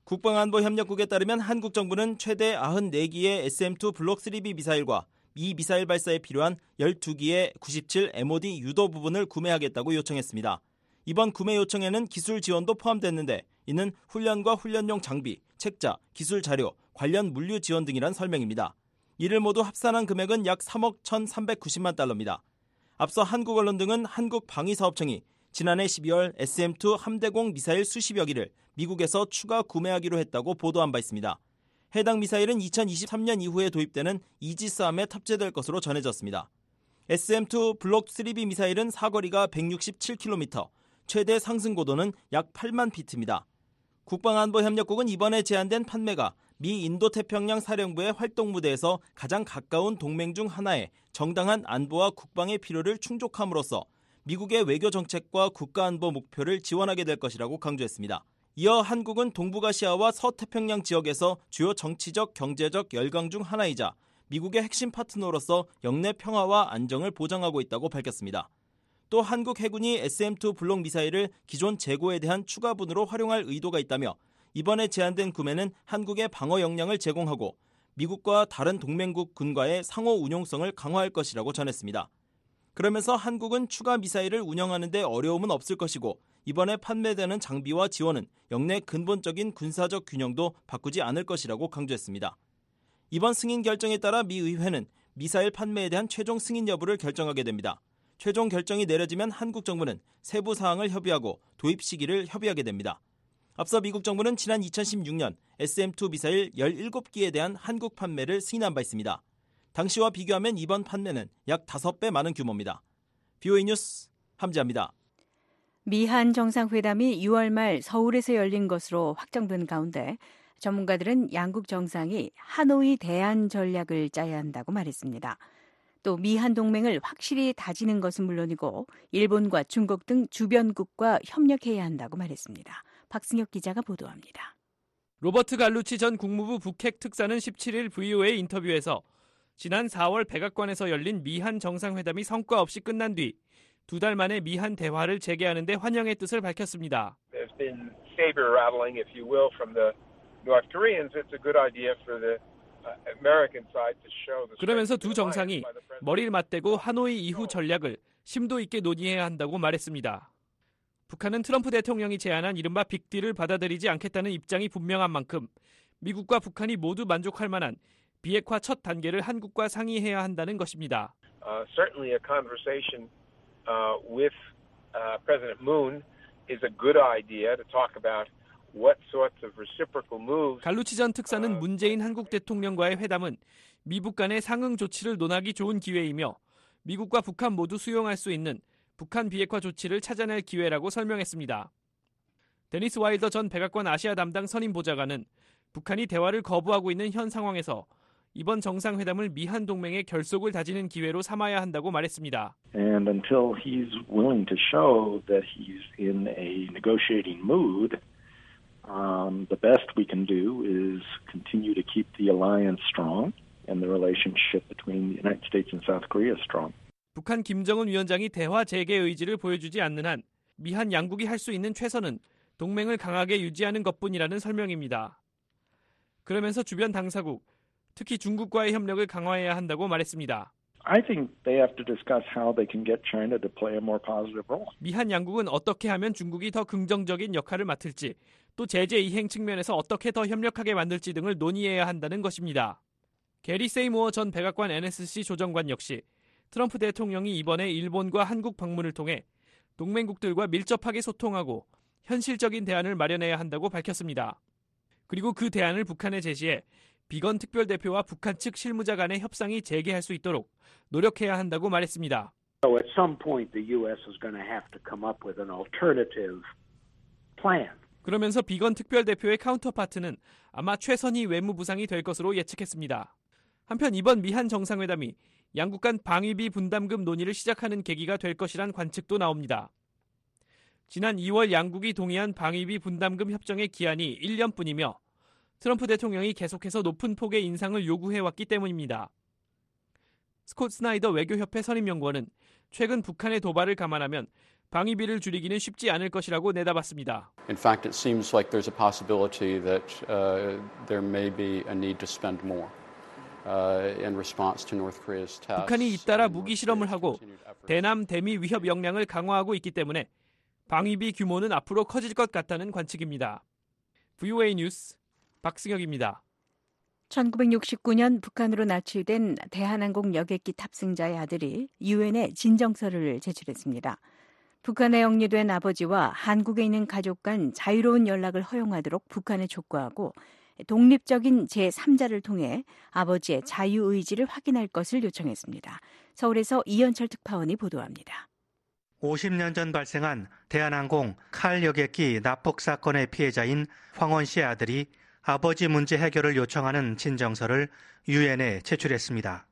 국방안보협력국에 따르면 한국 정부는 최대 구십사 기의 에스엠 투 블록 쓰리 비 미사일과 이 미사일 발사에 필요한 열두 기의 구십칠 엠오디 유도 부분을 구매하겠다고 요청했습니다. 이번 구매 요청에는 기술 지원도 포함됐는데 이는 훈련과 훈련용 장비, 책자, 기술 자료, 관련 물류 지원 등이란 설명입니다. 이를 모두 합산한 금액은 약 삼억 천삼백구십만 달러입니다. 앞서 한국 언론 등은 한국방위사업청이 지난해 십이월 에스엠 투 함대공 미사일 수십여 기를 미국에서 추가 구매하기로 했다고 보도한 바 있습니다. 해당 미사일은 이천이십삼 년 이후에 도입되는 이지스함에 탑재될 것으로 전해졌습니다. 에스엠 투 블록 쓰리 비 미사일은 사거리가 백육십칠 킬로미터, 최대 상승 고도는 약 팔만 피트입니다. 국방안보협력국은 이번에 제안된 판매가 미 인도태평양 사령부의 활동 무대에서 가장 가까운 동맹 중 하나의 정당한 안보와 국방의 필요를 충족함으로써 미국의 외교 정책과 국가안보 목표를 지원하게 될 것이라고 강조했습니다. 이어 한국은 동북아시아와 서태평양 지역에서 주요 정치적, 경제적 열강 중 하나이자 미국의 핵심 파트너로서 영내 평화와 안정을 보장하고 있다고 밝혔습니다. 또 한국 해군이 에스엠 투 블록 미사일을 기존 재고에 대한 추가분으로 활용할 의도가 있다며 이번에 제안된 구매는 한국의 방어 역량을 제공하고 미국과 다른 동맹국 군과의 상호 운용성을 강화할 것이라고 전했습니다. 그러면서 한국은 추가 미사일을 운영하는 데 어려움은 없을 것이고 이번에 판매되는 장비와 지원은 영내 근본적인 군사적 균형도 바꾸지 않을 것이라고 강조했습니다. 이번 승인 결정에 따라 미 의회는 미사일 판매에 대한 최종 승인 여부를 결정하게 됩니다. 최종 결정이 내려지면 한국 정부는 세부 사항을 협의하고 도입 시기를 협의하게 됩니다. 앞서 미국 정부는 지난 이천십육 년 에스엠 투 미사일 열일곱 기에 대한 한국 판매를 승인한 바 있습니다. 당시와 비교하면 이번 판매는 약 다섯 배 많은 규모입니다. 비오에이 뉴스 함지아입니다. 미한 정상회담이 유월 말 서울에서 열린 것으로 확정된 가운데 전문가들은 양국 정상이 하노이 대안 전략을 짜야 한다고 말했습니다. 또 미한 동맹을 확실히 다지는 것은 물론이고 일본과 중국 등 주변국과 협력해야 한다고 말했습니다. 박승혁 기자가 보도합니다. 로버트 갈루치 전 국무부 북핵 특사는 십칠 일 브이오에이 인터뷰에서 지난 사월 백악관에서 열린 미한 정상회담이 성과 없이 끝난 뒤 두 달 만에 미한 대화를 재개하는 데 환영의 뜻을 밝혔습니다. There's been saber rattling, if you will, from the North Koreans. It's a good idea for the American side to show the. 그러면서 두 정상이 머리를 맞대고 하노이 이후 전략을 심도 있게 논의해야 한다고 말했습니다. 북한은 트럼프 대통령이 제안한 이른바 빅딜을 받아들이지 않겠다는 입장이 분명한 만큼 미국과 북한이 모두 만족할 만한 비핵화 첫 단계를 한국과 상의해야 한다는 것입니다. Uh, certainly a conversation uh, with uh, President Moon is a good idea to talk about what sorts of reciprocal moves. 갈루치 전 특사는 문재인 한국 대통령과의 회담은 미북 간의 상응 조치를 논하기 좋은 기회이며 미국과 북한 모두 수용할 수 있는 북한 비핵화 조치를 찾아낼 기회라고 설명했습니다. 데니스 와일더 전 백악관 아시아 담당 선임 보좌관은 북한이 대화를 거부하고 있는 현 상황에서 이번 정상회담을 미한 동맹의 결속을 다지는 기회로 삼아야 한다고 말했습니다. And until he's willing to show that he's in a negotiating mood, um, the best we can do is continue to keep the alliance strong and the relationship between the United States and South Korea strong. 북한 김정은 위원장이 대화 재개 의지를 보여주지 않는 한 미한 양국이 할 수 있는 최선은 동맹을 강하게 유지하는 것뿐이라는 설명입니다. 그러면서 주변 당사국, 특히 중국과의 협력을 강화해야 한다고 말했습니다. I think they have to discuss how they can get China to play a more positive role. 미한 양국은 어떻게 하면 중국이 더 긍정적인 역할을 맡을지, 또 제재 이행 측면에서 어떻게 더 협력하게 만들지 등을 논의해야 한다는 것입니다. 게리 세이모어 전 백악관 엔에스씨 조정관 역시 트럼프 대통령이 이번에 일본과 한국 방문을 통해 동맹국들과 밀접하게 소통하고 현실적인 대안을 마련해야 한다고 밝혔습니다. 그리고 그 대안을 북한에 제시해 비건 특별대표와 북한 측 실무자 간의 협상이 재개할 수 있도록 노력해야 한다고 말했습니다. So at some point the U S is going to have to come up with an alternative plan. 그러면서 비건 특별대표의 카운터파트는 아마 최선희 외무부상이 될 것으로 예측했습니다. 한편 이번 미한 정상회담이 양국 간 방위비 분담금 논의를 시작하는 계기가 될 것이란 관측도 나옵니다. 지난 이월 양국이 동의한 방위비 분담금 협정의 기한이 일 년뿐이며 트럼프 대통령이 계속해서 높은 폭의 인상을 요구해왔기 때문입니다. 스콧 스나이더 외교협회 선임연구원은 최근 북한의 도발을 감안하면 방위비를 줄이기는 쉽지 않을 것이라고 내다봤습니다. In fact, it seems like there's a possibility that uh, there may be a need to spend more uh, in response to North Korea's tests. 북한이 잇따라 무기 실험을 하고 대남 대미 위협 역량을 강화하고 있기 때문에 방위비 규모는 앞으로 커질 것 같다는 관측입니다. 브이오에이 뉴스 박승혁입니다. 천구백육십구 년 북한으로 납치된 대한항공 여객기 탑승자의 아들이 유엔에 진정서를 제출했습니다. 북한에 영리된 아버지와 한국에 있는 가족 간 자유로운 연락을 허용하도록 북한에 촉구하고 독립적인 제삼자를 통해 아버지의 자유의지를 확인할 것을 요청했습니다. 서울에서 이현철 특파원이 보도합니다. 오십 년 전 발생한 대한항공 칼 여객기 납폭 사건의 피해자인 황원 씨의 아들이 아버지 문제 해결을 요청하는 진정서를 유엔에 제출했습니다.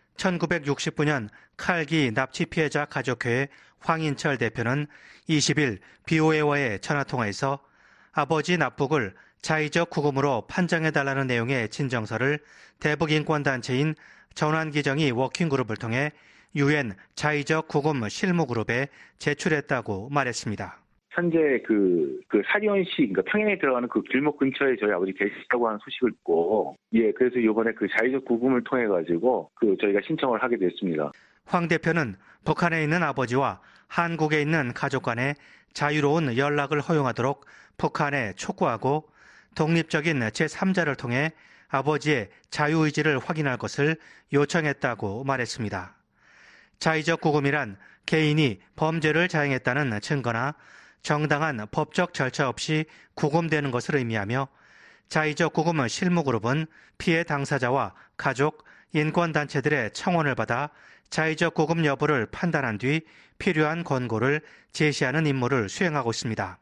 천구백육십구 년 칼기 납치 피해자 가족회의 황인철 대표는 이십 일 비오에이와의 전화통화에서 아버지 납북을 자의적 구금으로 판정해달라는 내용의 진정서를 대북인권단체인 전환기정이 워킹그룹을 통해 유엔 자의적 구금 실무그룹에 제출했다고 말했습니다. 현재 그, 그 사리온시, 그러니까 평양에 들어가는 그 길목 근처에 저희 아버지 계시다고 하는 소식을 듣고, 예, 그래서 이번에 그 자의적 구금을 통해가지고 그 저희가 신청을 하게 됐습니다. 황 대표는 북한에 있는 아버지와 한국에 있는 가족 간에 자유로운 연락을 허용하도록 북한에 촉구하고 독립적인 제삼자를 통해 아버지의 자유의지를 확인할 것을 요청했다고 말했습니다. 자의적 구금이란 개인이 범죄를 자행했다는 증거나 정당한 법적 절차 없이 구금되는 것을 의미하며 자의적 구금 실무그룹은 피해 당사자와 가족, 인권단체들의 청원을 받아 자의적 구금 여부를 판단한 뒤 필요한 권고를 제시하는 임무를 수행하고 있습니다.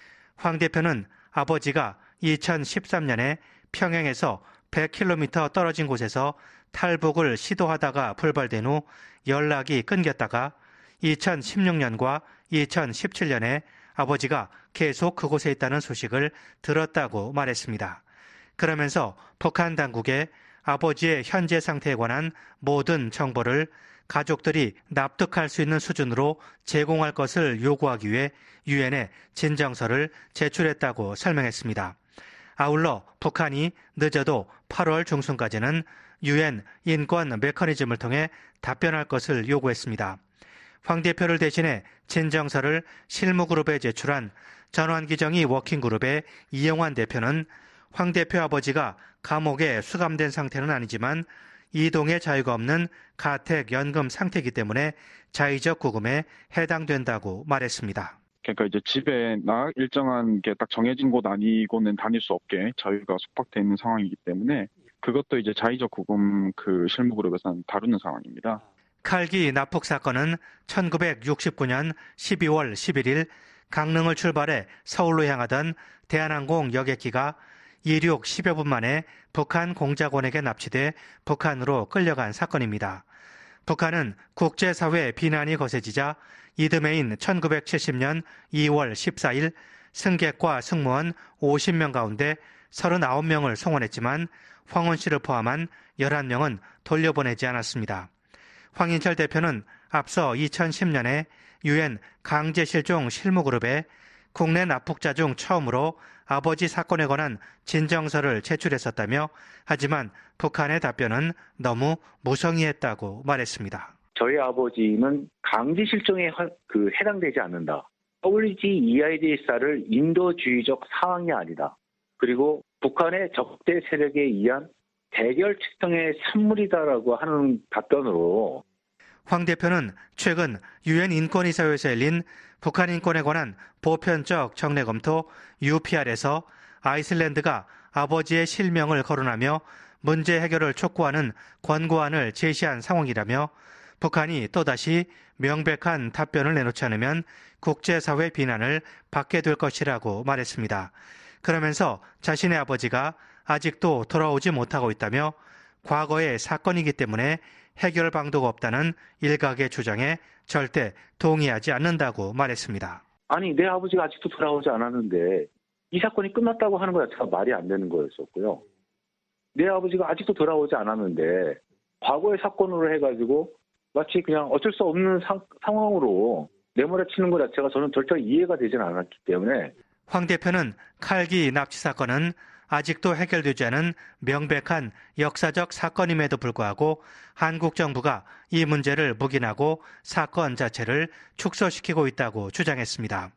황 대표는 아버지가 이천십삼 년에 평양에서 백 킬로미터 떨어진 곳에서 탈북을 시도하다가 불발된 후 연락이 끊겼다가 이천십육 년과 이천십칠 년에 아버지가 계속 그곳에 있다는 소식을 들었다고 말했습니다. 그러면서 북한 당국에 아버지의 현재 상태에 관한 모든 정보를 가족들이 납득할 수 있는 수준으로 제공할 것을 요구하기 위해 유엔에 진정서를 제출했다고 설명했습니다. 아울러 북한이 늦어도 팔월 중순까지는 유엔 인권 메커니즘을 통해 답변할 것을 요구했습니다. 황 대표를 대신해 진정서를 실무그룹에 제출한 전환기정이 워킹그룹의 이영환 대표는 황 대표 아버지가 감옥에 수감된 상태는 아니지만 이동의 자유가 없는 가택 연금 상태이기 때문에 자의적 구금에 해당된다고 말했습니다. 그러니까 이제 집에 나 일정한 게 딱 정해진 곳 아니고는 다닐 수 없게 자유가 속박되어 있는 상황이기 때문에 그것도 이제 자의적 구금 그 실무그룹에서는 다루는 상황입니다. 칼기 납북 사건은 천구백육십구 년 십이월 십일일 강릉을 출발해 서울로 향하던 대한항공 여객기가 이륙 십여 분 만에 북한 공작원에게 납치돼 북한으로 끌려간 사건입니다. 북한은 국제사회 비난이 거세지자 이듬해인 천구백칠십 년 이월 십사일 승객과 승무원 오십 명 가운데 서른아홉 명을 송환했지만 황원 씨를 포함한 열한 명은 돌려보내지 않았습니다. 황인철 대표는 앞서 이천십 년에 유엔 강제실종 실무그룹에 국내 납북자 중 처음으로 아버지 사건에 관한 진정서를 제출했었다며 하지만 북한의 답변은 너무 무성의했다고 말했습니다. 저희 아버지는 강제실종에 그 해당되지 않는다. 더블유지 이아이디에스알을 인도주의적 상황이 아니다. 그리고 북한의 적대 세력에 의한 대결 측정의 산물이다라고 하는 답변으로 황 대표는 최근 유엔 인권이사회에서 열린 북한 인권에 관한 보편적 정례 검토 유피알에서 아이슬란드가 아버지의 실명을 거론하며 문제 해결을 촉구하는 권고안을 제시한 상황이라며 북한이 또다시 명백한 답변을 내놓지 않으면 국제사회 비난을 받게 될 것이라고 말했습니다. 그러면서 자신의 아버지가 아직도 돌아오지 못하고 있다며 과거의 사건이기 때문에 해결 방도가 없다는 일각의 주장에 절대 동의하지 않는다고 말했습니다. 아니 내 아버지가 아직도 돌아오지 않았는데 이 사건이 끝났다고 하는 것 자체가 말이 안 되는 거였었고요. 내 아버지가 아직도 돌아오지 않았는데 과거의 사건으로 해가지고 마치 그냥 어쩔 수 없는 상, 상황으로 내몰아치는 것 자체가 저는 절대 이해가 되지는 않았기 때문에 황 대표는 칼기 납치 사건은 아직도 해결되지 않은 명백한 역사적 사건임에도 불구하고 한국 정부가 이 문제를 묵인하고 사건 자체를 축소시키고 있다고 주장했습니다.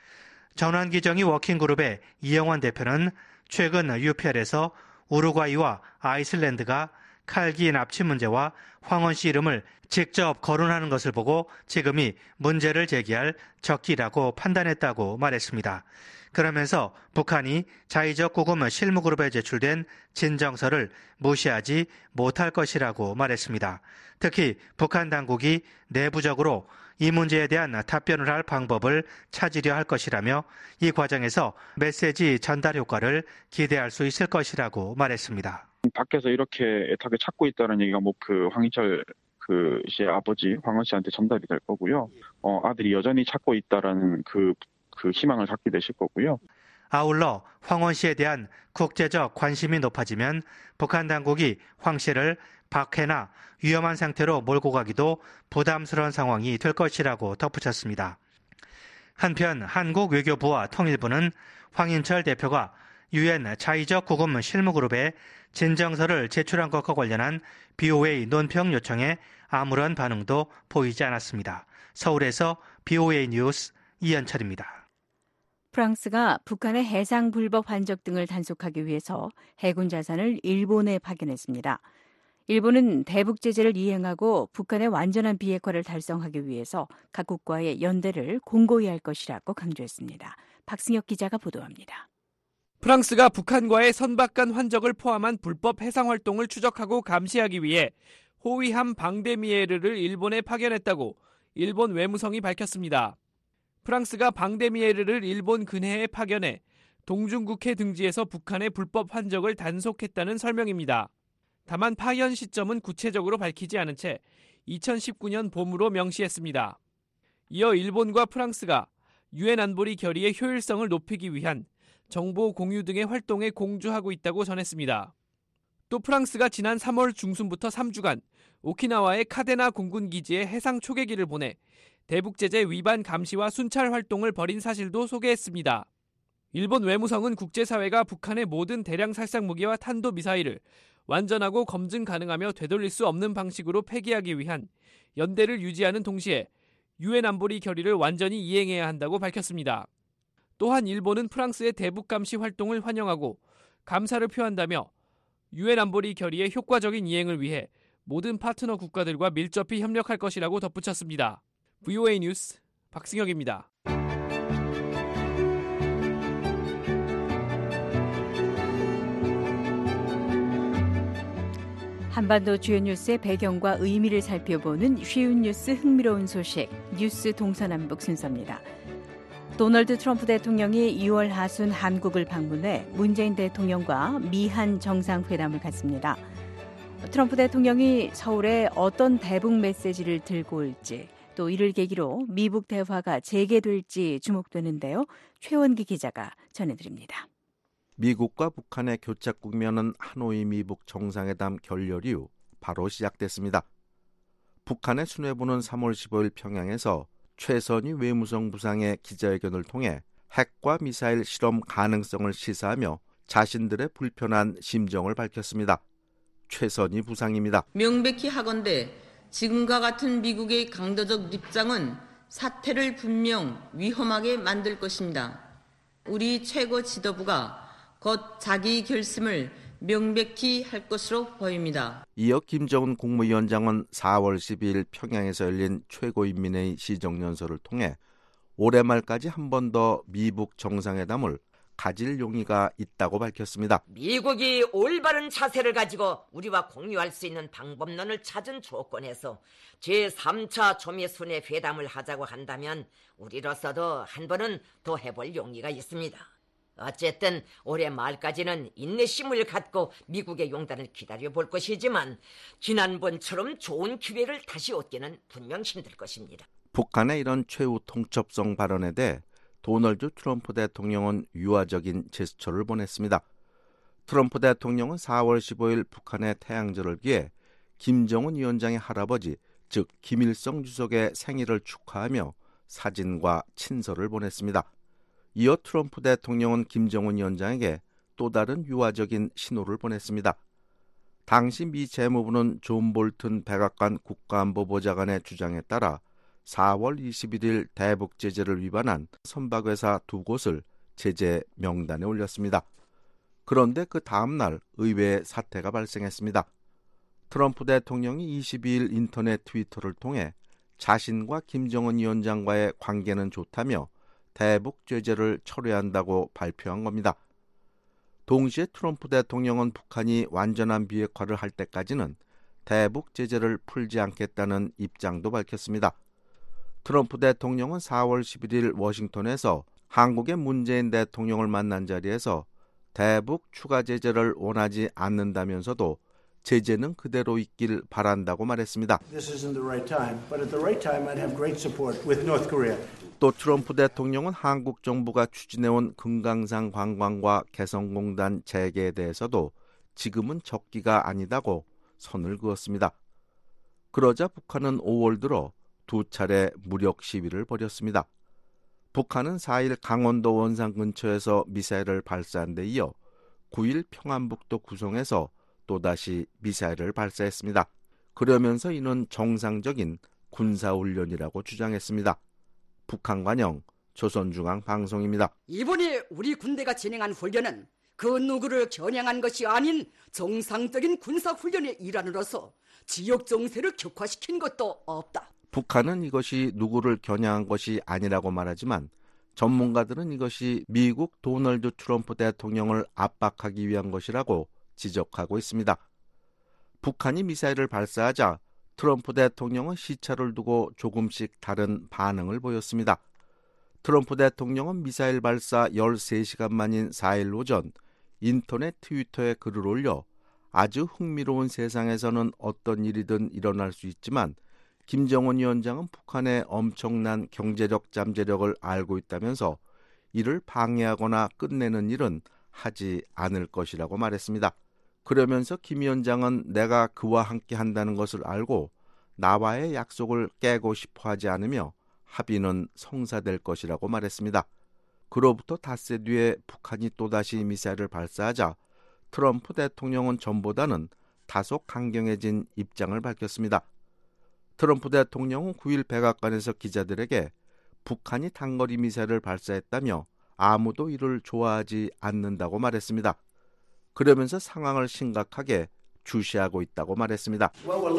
전환기정의 워킹그룹의 이영환 대표는 최근 유피알에서 우루과이와 아이슬란드가 칼기 납치 문제와 황원 씨 이름을 직접 거론하는 것을 보고 지금이 문제를 제기할 적기라고 판단했다고 말했습니다. 그러면서 북한이 자의적 구금 실무그룹에 제출된 진정서를 무시하지 못할 것이라고 말했습니다. 특히 북한 당국이 내부적으로 이 문제에 대한 답변을 할 방법을 찾으려 할 것이라며 이 과정에서 메시지 전달 효과를 기대할 수 있을 것이라고 말했습니다. 밖에서 이렇게 애타게 찾고 있다는 얘기가 뭐 그 황인철 그 씨의 아버지 황원 씨한테 전달이 될 거고요. 어, 아들이 여전히 찾고 있다라는 그 그 희망을 갖게 되실 거고요. 아울러 황원 씨에 대한 국제적 관심이 높아지면 북한 당국이 황 씨를 박해나 위험한 상태로 몰고 가기도 부담스러운 상황이 될 것이라고 덧붙였습니다. 한편 한국 외교부와 통일부는 황인철 대표가 유엔 자의적 구금 실무그룹에 진정서를 제출한 것과 관련한 비오에이 논평 요청에 아무런 반응도 보이지 않았습니다. 서울에서 비오에이 뉴스 이현철입니다. 프랑스가 북한의 해상 불법 환적 등을 단속하기 위해서 해군 자산을 일본에 파견했습니다. 일본은 대북 제재를 이행하고 북한의 완전한 비핵화를 달성하기 위해서 각국과의 연대를 공고히 할 것이라고 강조했습니다. 박승혁 기자가 보도합니다. 프랑스가 북한과의 선박 간 환적을 포함한 불법 해상 활동을 추적하고 감시하기 위해 호위함 방데미에르를 일본에 파견했다고 일본 외무성이 밝혔습니다. 프랑스가 방데미에르를 일본 근해에 파견해 동중국해 등지에서 북한의 불법 환적을 단속했다는 설명입니다. 다만 파견 시점은 구체적으로 밝히지 않은 채 이천십구 년 봄으로 명시했습니다. 이어 일본과 프랑스가 유엔 안보리 결의의 효율성을 높이기 위한 정보 공유 등의 활동에 공조하고 있다고 전했습니다. 또 프랑스가 지난 삼월 중순부터 삼 주간 오키나와의 카데나 공군기지에 해상 초계기를 보내 대북제재 위반 감시와 순찰 활동을 벌인 사실도 소개했습니다. 일본 외무성은 국제사회가 북한의 모든 대량 살상 무기와 탄도미사일을 완전하고 검증 가능하며 되돌릴 수 없는 방식으로 폐기하기 위한 연대를 유지하는 동시에 유엔 안보리 결의를 완전히 이행해야 한다고 밝혔습니다. 또한 일본은 프랑스의 대북 감시 활동을 환영하고 감사를 표한다며 유엔 안보리 결의의 효과적인 이행을 위해 모든 파트너 국가들과 밀접히 협력할 것이라고 덧붙였습니다. 브이오에이 뉴스 박승혁입니다. 한반도 주요 뉴스의 배경과 의미를 살펴보는 쉬운 뉴스 흥미로운 소식 뉴스 동서남북 순서입니다. 도널드 트럼프 대통령이 유월 하순 한국을 방문해 문재인 대통령과 미한 정상회담을 갖습니다. 트럼프 대통령이 서울에 어떤 대북 메시지를 들고 올지 또 이를 계기로 미북 대화가 재개될지 주목되는데요. 최원기 기자가 전해드립니다. 미국과 북한의 교착 국면은 하노이 미북 정상회담 결렬 이후 바로 시작됐습니다. 북한의 수뇌부는 삼월 십오일 평양에서 최선희 외무성 부상의 기자회견을 통해 핵과 미사일 실험 가능성을 시사하며 자신들의 불편한 심정을 밝혔습니다. 최선희 부상입니다. 명백히 하건대 지금과 같은 미국의 강도적 입장은 사태를 분명 위험하게 만들 것입니다. 우리 최고 지도부가 곧 자기 결심을 명백히 할 것으로 보입니다. 이어 김정은 국무위원장은 사월 십이일 평양에서 열린 최고인민회의 시정연설을 통해 올해 말까지 한 번 더 미북 정상회담을 가질 용의가 있다고 밝혔습니다. 미국이 올바른 자세를 가지고 우리와 공유할 수 있는 방법론을 찾은 조건에서 제삼차 조미순회 회담을 하자고 한다면 우리로서도 한 번은 더 해볼 용의가 있습니다. 어쨌든 올해 말까지는 인내심을 갖고 미국의 용단을 기다려볼 것이지만 지난번처럼 좋은 기회를 다시 얻기는 분명 힘들 것입니다. 북한의 이런 최후 통첩성 발언에 대해 도널드 트럼프 대통령은 유화적인 제스처를 보냈습니다. 트럼프 대통령은 사월 십오일 북한의 태양절을 기해 김정은 위원장의 할아버지, 즉 김일성 주석의 생일을 축하하며 사진과 친서를 보냈습니다. 이어 트럼프 대통령은 김정은 위원장에게 또 다른 유화적인 신호를 보냈습니다. 당시 미 재무부는 존 볼튼 백악관 국가안보보좌관의 주장에 따라 사월 이십일일 대북 제재를 위반한 선박회사 두 곳을 제재 명단에 올렸습니다. 그런데 그 다음 날 의외의 사태가 발생했습니다. 트럼프 대통령이 이십이일 인터넷 트위터를 통해 자신과 김정은 위원장과의 관계는 좋다며 대북 제재를 철회한다고 발표한 겁니다. 동시에 트럼프 대통령은 북한이 완전한 비핵화를 할 때까지는 대북 제재를 풀지 않겠다는 입장도 밝혔습니다. 트럼프 대통령은 사월 십일일 워싱턴에서 한국의 문재인 대통령을 만난 자리에서 대북 추가 제재를 원하지 않는다면서도 제재는 그대로 있길 바란다고 말했습니다. 또 트럼프 대통령은 한국 정부가 추진해온 금강산 관광과 개성공단 재개에 대해서도 지금은 적기가 아니다고 선을 그었습니다. 그러자 북한은 오월 들어 두 차례 무력 시위를 벌였습니다. 북한은 사일 강원도 원산 근처에서 미사일을 발사한 데 이어 구일 평안북도 구성에서 또다시 미사일을 발사했습니다. 그러면서 이는 정상적인 군사훈련이라고 주장했습니다. 북한 관영 조선중앙방송입니다. 이번에 우리 군대가 진행한 훈련은 그 누구를 겨냥한 것이 아닌 정상적인 군사훈련의 일환으로서 지역 정세를 격화시킨 것도 없다. 북한은 이것이 누구를 겨냥한 것이 아니라고 말하지만 전문가들은 이것이 미국 도널드 트럼프 대통령을 압박하기 위한 것이라고 지적하고 있습니다. 북한이 미사일을 발사하자 트럼프 대통령은 시차를 두고 조금씩 다른 반응을 보였습니다. 트럼프 대통령은 미사일 발사 열세 시간 만인 사일 오전 인터넷 트위터에 글을 올려 아주 흥미로운 세상에서는 어떤 일이든 일어날 수 있지만 김정은 위원장은 북한의 엄청난 경제력 잠재력을 알고 있다면서 이를 방해하거나 끝내는 일은 하지 않을 것이라고 말했습니다. 그러면서 김 위원장은 내가 그와 함께 한다는 것을 알고 나와의 약속을 깨고 싶어 하지 않으며 합의는 성사될 것이라고 말했습니다. 그로부터 닷새 뒤에 북한이 또다시 미사일을 발사하자 트럼프 대통령은 전보다는 다소 강경해진 입장을 밝혔습니다. 트럼프 대통령은 구일 백악관에서 기자들에게 북한이 단거리 미사일을 발사했다며 아무도 이를 좋아하지 않는다고 말했습니다. 그러면서 상황을 심각하게 주시하고 있다고 말했습니다.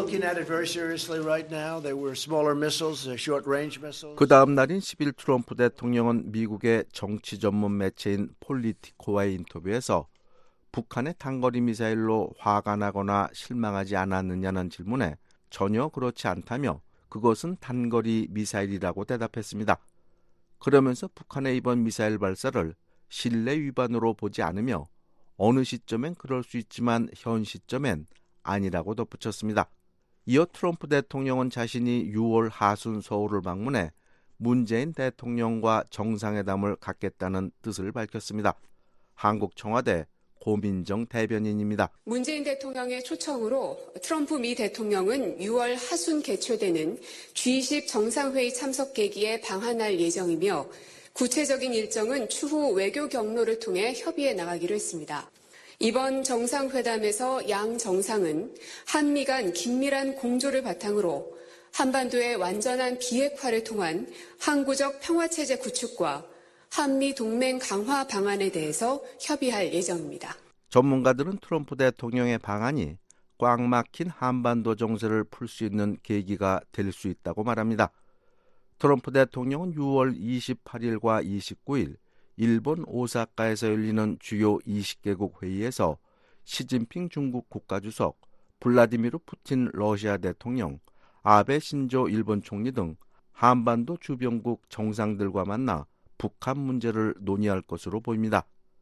그 다음 날인 십일 트럼프 대통령은 미국의 정치 전문 매체인 폴리티코와의 인터뷰에서 북한의 단거리 미사일로 화가 나거나 실망하지 않았느냐는 질문에 전혀 그렇지 않다며 그것은 단거리 미사일이라고 대답했습니다. 그러면서 북한의 이번 미사일 발사를 신뢰 위반으로 보지 않으며 어느 시점엔 그럴 수 있지만 현 시점엔 아니라고 덧붙였습니다. 이어 트럼프 대통령은 자신이 유월 하순 서울을 방문해 문재인 대통령과 정상회담을 갖겠다는 뜻을 밝혔습니다. 한국 청와대 고민정 대변인입니다. 문재인 대통령의 초청으로 트럼프 미 대통령은 유월 하순 개최되는 지 이십 정상회의 참석 계기에 방한할 예정이며 구체적인 일정은 추후 외교 경로를 통해 협의해 나가기로 했습니다. 이번 정상회담에서 양 정상은 한미 간 긴밀한 공조를 바탕으로 한반도의 완전한 비핵화를 통한 항구적 평화체제 구축과 한미 동맹 강화 방안에 대해서 협의할 예정입니다. 전문가들은 트럼프 대통령의 방안이 꽉 막힌 한반도 정세를 풀 수 있는 계기가 될 수 있다고 말합니다. 트럼프 대통령은 유월 이십팔일과 이십구일 일본 오사카에서 열리는 주요 이십 개국 회의에서 시진핑 중국 국가주석, 블라디미르 푸틴 러시아 대통령, 아베 신조 일본 총리 등 한반도 주변국 정상들과 만나 북한 문제를 논의할 것으로 보입니다.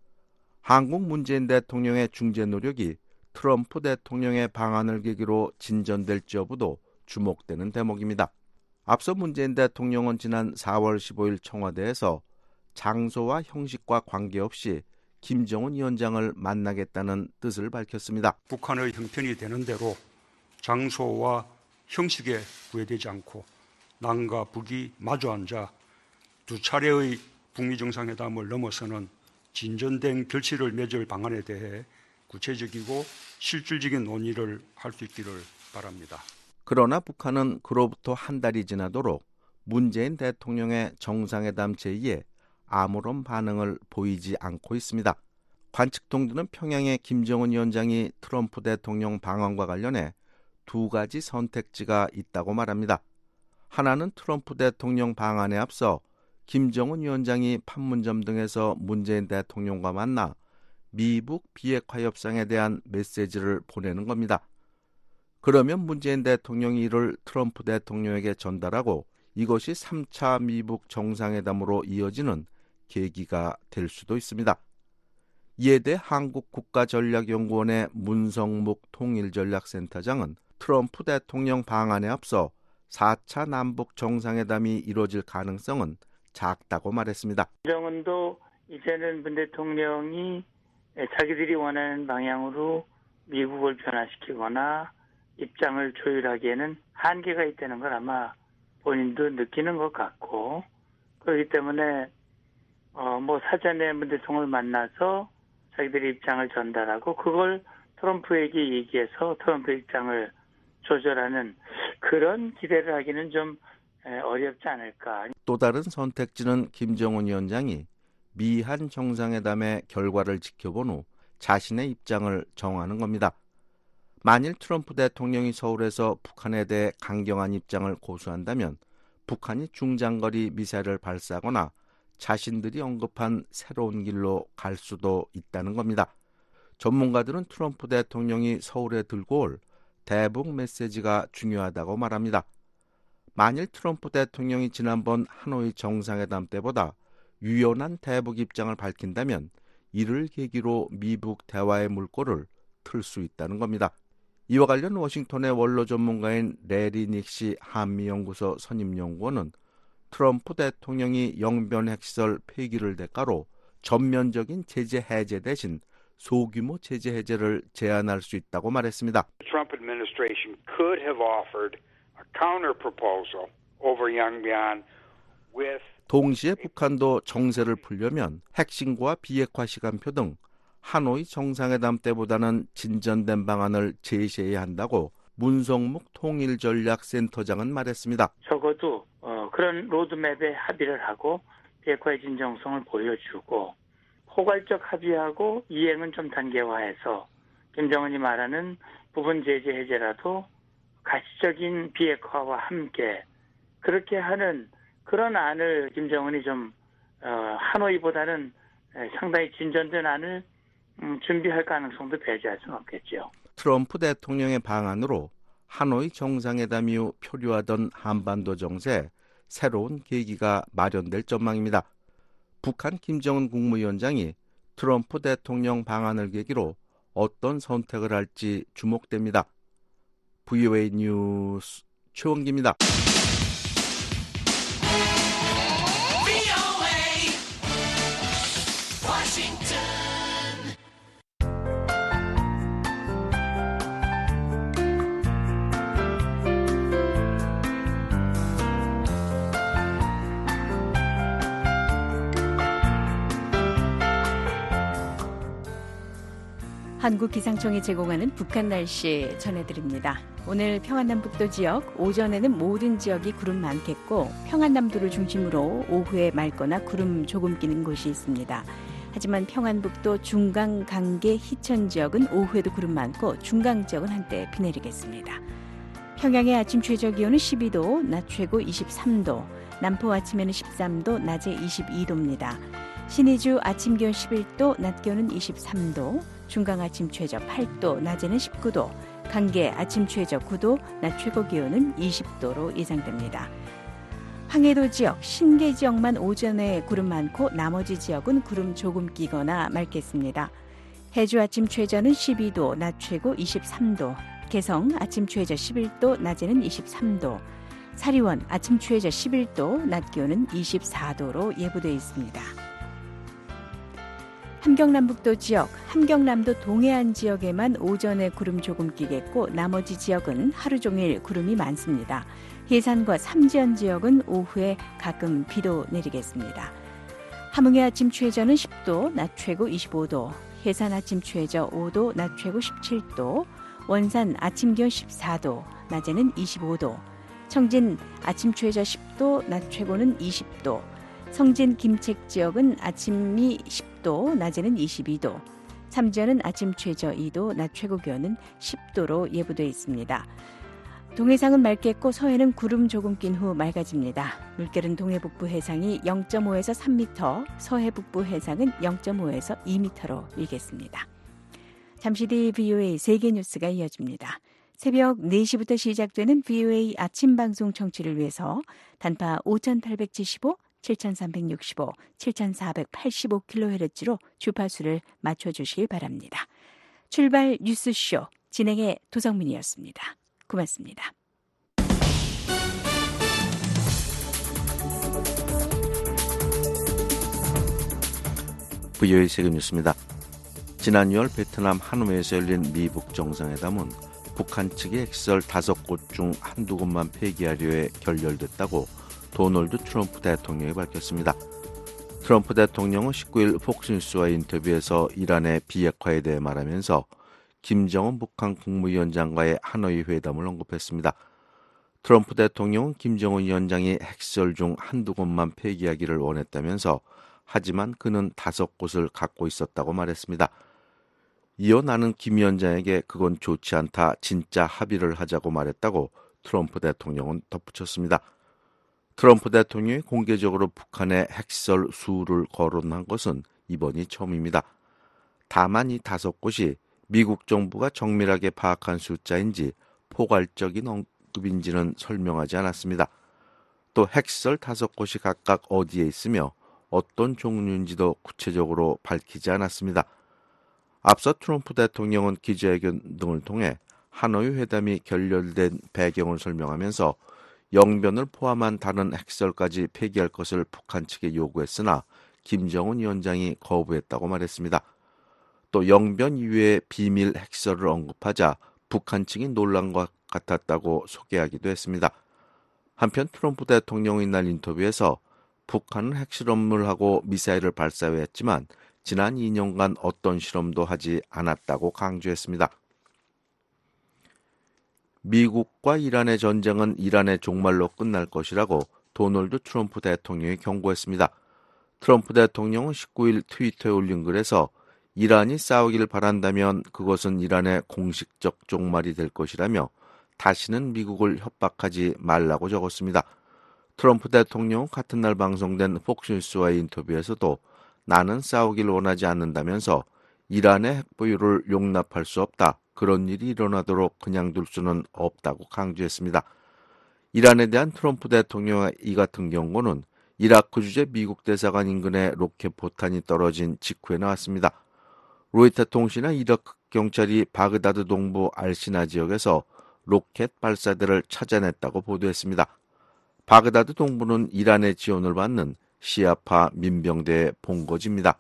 한국 문재인 대통령의 중재 노력이 트럼프 대통령의 방안을 계기로 진전될지 여부도 주목되는 대목입니다. 앞서 문재인 대통령은 지난 사월 십오일 청와대에서 장소와 형식과 관계없이 김정은 위원장을 만나겠다는 뜻을 밝혔습니다. 북한의 형편이 되는 대로 장소와 형식에 구애되지 않고 남과 북이 마주 앉아 두 차례의 북미 정상회담을 넘어서는 진전된 결실을 맺을 방안에 대해 구체적이고 실질적인 논의를 할 수 있기를 바랍니다. 그러나 북한은 그로부터 한 달이 지나도록 문재인 대통령의 정상회담 제의에 아무런 반응을 보이지 않고 있습니다. 관측통들은 평양의 김정은 위원장이 트럼프 대통령 방안과 관련해 두 가지 선택지가 있다고 말합니다. 하나는 트럼프 대통령 방안에 앞서 김정은 위원장이 판문점 등에서 문재인 대통령과 만나 미북 비핵화 협상에 대한 메시지를 보내는 겁니다. 그러면 문재인 대통령이 이를 트럼프 대통령에게 전달하고 이것이 삼 차 미북 정상회담으로 이어지는 계기가 될 수도 있습니다. 이에 대해 한국국가전략연구원의 문성묵 통일전략센터장은 트럼프 대통령 방안에 앞서 사 차 남북 정상회담이 이루어질 가능성은 작다고 말했습니다. 김정은도 이제는 문 대통령이 자기들이 원하는 방향으로 미국을 변화시키거나 입장을 조율하기에는 한계가 있다는 걸 아마 본인도 느끼는 것 같고, 그렇기 때문에 어 뭐 사전에 문 대통령을 만나서 자기들의 입장을 전달하고 그걸 트럼프에게 얘기해서 트럼프 입장을 조절하는 그런 기대를 하기는 좀 어렵지 않을까. 또 다른 선택지는 김정은 위원장이 미한 정상회담의 결과를 지켜본 후 자신의 입장을 정하는 겁니다. 만일 트럼프 대통령이 서울에서 북한에 대해 강경한 입장을 고수한다면 북한이 중장거리 미사일을 발사하거나 자신들이 언급한 새로운 길로 갈 수도 있다는 겁니다. 전문가들은 트럼프 대통령이 서울에 들고 올 대북 메시지가 중요하다고 말합니다. 만일 트럼프 대통령이 지난번 하노이 정상회담 때보다 유연한 대북 입장을 밝힌다면 이를 계기로 미북 대화의 물꼬를 틀 수 있다는 겁니다. 이와 관련 워싱턴의 원로 전문가인 레리 닉시 한미연구소 선임연구원은 트럼프 대통령이 영변 핵시설 폐기를 대가로 전면적인 제재 해제 대신 소규모 제재 해제를 제안할 수 있다고 말했습니다. Trump administration could have offered a counter proposal over Yongbyon with 동시에 북한도 정세를 풀려면 핵심과 비핵화 시간표 등 하노이 정상회담 때보다는 진전된 방안을 제시해야 한다고 문성묵 통일전략센터장은 말했습니다. 적어도 어, 그런 로드맵에 합의를 하고 비핵화의 진정성을 보여주고 포괄적 합의하고 이행은 좀 단계화해서 김정은이 말하는 부분 제재 해제라도 가시적인 비핵화와 함께 그렇게 하는 그런 안을 김정은이 좀 어, 하노이보다는 상당히 진전된 안을 음, 준비할 가능성도 배제할 수는 없겠죠. 트럼프 대통령의 방안으로 하노이 정상회담 이후 표류하던 한반도 정세에 새로운 계기가 마련될 전망입니다. 북한 김정은 국무위원장이 트럼프 대통령 방안을 계기로 어떤 선택을 할지 주목됩니다. 브이오에이 뉴스 최원기입니다. 한국기상청이 제공하는 북한 날씨 전해드립니다. 오늘 평안남북도 지역 오전에는 모든 지역이 구름 많겠고 평안남도를 중심으로 오후에 맑거나 구름 조금 끼는 곳이 있습니다. 하지만 평안북도 중강, 강계, 희천 지역은 오후에도 구름 많고 중강 지역은 한때 비 내리겠습니다. 평양의 아침 최저 기온은 십이 도, 낮 최고 이십삼 도, 남포 아침에는 십삼 도, 낮에 이십이 도입니다. 신의주 아침 기온 십일 도, 낮 기온은 이십삼 도, 중강 아침 최저 팔 도, 낮에는 십구 도, 강계 아침 최저 구 도, 낮 최고 기온은 이십 도로 예상됩니다. 황해도 지역, 신계 지역만 오전에 구름 많고 나머지 지역은 구름 조금 끼거나 맑겠습니다. 해주 아침 최저는 십이 도, 낮 최고 이십삼 도, 개성 아침 최저 십일 도, 낮에는 이십삼 도, 사리원 아침 최저 십일 도, 낮 기온은 이십사 도로 예보되어 있습니다. 함경남북도 지역, 함경남도 동해안 지역에만 오전에 구름 조금 끼겠고 나머지 지역은 하루 종일 구름이 많습니다. 해산과 삼지연 지역은 오후에 가끔 비도 내리겠습니다. 함흥의 아침 최저는 십 도, 낮 최고 이십오 도, 해산 아침 최저 오 도, 낮 최고 십칠 도, 원산 아침 기온 십사 도, 낮에는 이십오 도, 청진 아침 최저 십 도, 낮 최고는 이십 도, 성진 김책 지역은 아침이 십 도, 낮에는 이십이 도, 삼지연은 아침 최저 이 도, 낮 최고 기온은 십 도로 예보되어 있습니다. 동해상은 맑겠고 서해는 구름 조금 낀 후 맑아집니다. 물결은 동해 북부 해상이 영 점 오에서 삼 미터, 서해 북부 해상은 영 점 오에서 이 미터로 일겠습니다. 잠시 뒤 브이오에이 세계 뉴스가 이어집니다. 새벽 네 시부터 시작되는 브이오에이 아침 방송 청취를 위해서 단파 오천팔백칠십오, 칠천삼백육십오, 칠천사백팔십오 킬로헤르츠로 주파수를 맞춰주시길 바랍니다. 출발 뉴스쇼 진행의 도성민이었습니다. 고맙습니다. 브이오에이 세계 뉴스입니다. 지난 유월 베트남 하노이에서 열린 미북 정상회담은 북한 측의 핵시설 다섯 곳 중 한두 곳만 폐기하려 해 결렬됐다고 도널드 트럼프 대통령이 밝혔습니다. 트럼프 대통령은 십구 일 폭스뉴스와의 인터뷰에서 이란의 비핵화에 대해 말하면서 김정은 북한 국무위원장과의 하노이 회담을 언급했습니다. 트럼프 대통령은 김정은 위원장이 핵시설 중 한두 곳만 폐기하기를 원했다면서 하지만 그는 다섯 곳을 갖고 있었다고 말했습니다. 이어 나는 김 위원장에게 그건 좋지 않다, 진짜 합의를 하자고 말했다고 트럼프 대통령은 덧붙였습니다. 트럼프 대통령이 공개적으로 북한의 핵시설 수를 거론한 것은 이번이 처음입니다. 다만 이 다섯 곳이 미국 정부가 정밀하게 파악한 숫자인지 포괄적인 언급인지는 설명하지 않았습니다. 또 핵시설 다섯 곳이 각각 어디에 있으며 어떤 종류인지도 구체적으로 밝히지 않았습니다. 앞서 트럼프 대통령은 기자회견 등을 통해 하노이 회담이 결렬된 배경을 설명하면서 영변을 포함한 다른 핵시설까지 폐기할 것을 북한 측에 요구했으나 김정은 위원장이 거부했다고 말했습니다. 또 영변 이외의 비밀 핵시설을 언급하자 북한 측이 놀란 것 같았다고 소개하기도 했습니다. 한편 트럼프 대통령은 이날 인터뷰에서 북한은 핵실험을 하고 미사일을 발사했지만 지난 이 년간 어떤 실험도 하지 않았다고 강조했습니다. 미국과 이란의 전쟁은 이란의 종말로 끝날 것이라고 도널드 트럼프 대통령이 경고했습니다. 트럼프 대통령은 십구 일 트위터에 올린 글에서 이란이 싸우길 바란다면 그것은 이란의 공식적 종말이 될 것이라며 다시는 미국을 협박하지 말라고 적었습니다. 트럼프 대통령은 같은 날 방송된 폭스뉴스와의 인터뷰에서도 나는 싸우길 원하지 않는다면서 이란의 핵보유를 용납할 수 없다. 그런 일이 일어나도록 그냥 둘 수는 없다고 강조했습니다. 이란에 대한 트럼프 대통령의 이 같은 경고는 이라크 주재 미국 대사관 인근에 로켓 포탄이 떨어진 직후에 나왔습니다. 로이터 통신은 이라크 경찰이 바그다드 동부 알시나 지역에서 로켓 발사대를 찾아냈다고 보도했습니다. 바그다드 동부는 이란의 지원을 받는 시아파 민병대의 본거지입니다.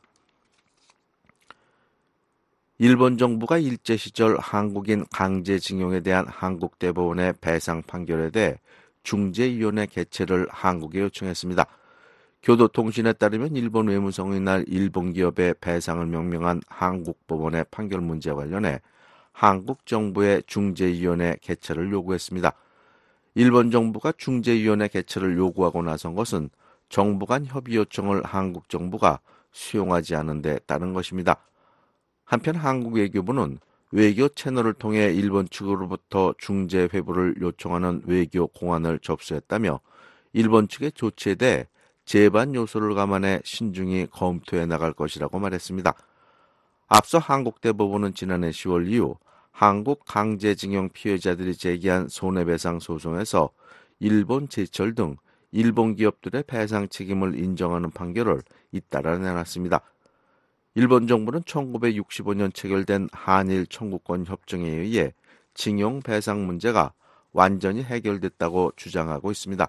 일본 정부가 일제시절 한국인 강제징용에 대한 한국 대법원의 배상 판결에 대해 중재위원회 개최를 한국에 요청했습니다. 교도통신에 따르면 일본 외무성이 날 일본 기업의 배상을 명명한 한국 법원의 판결 문제와 관련해 한국 정부의 중재위원회 개최를 요구했습니다. 일본 정부가 중재위원회 개최를 요구하고 나선 것은 정부 간 협의 요청을 한국 정부가 수용하지 않은 데 따른 것입니다. 한편 한국 외교부는 외교 채널을 통해 일본 측으로부터 중재 회부를 요청하는 외교 공안을 접수했다며 일본 측의 조치에 대해 재반 요소를 감안해 신중히 검토해 나갈 것이라고 말했습니다. 앞서 한국 대법원은 지난해 시월 이후 한국 강제징용 피해자들이 제기한 손해배상 소송에서 일본 제철 등 일본 기업들의 배상 책임을 인정하는 판결을 잇따라 내놨습니다. 일본 정부는 천구백육십오 년 체결된 한일 청구권 협정에 의해 징용 배상 문제가 완전히 해결됐다고 주장하고 있습니다.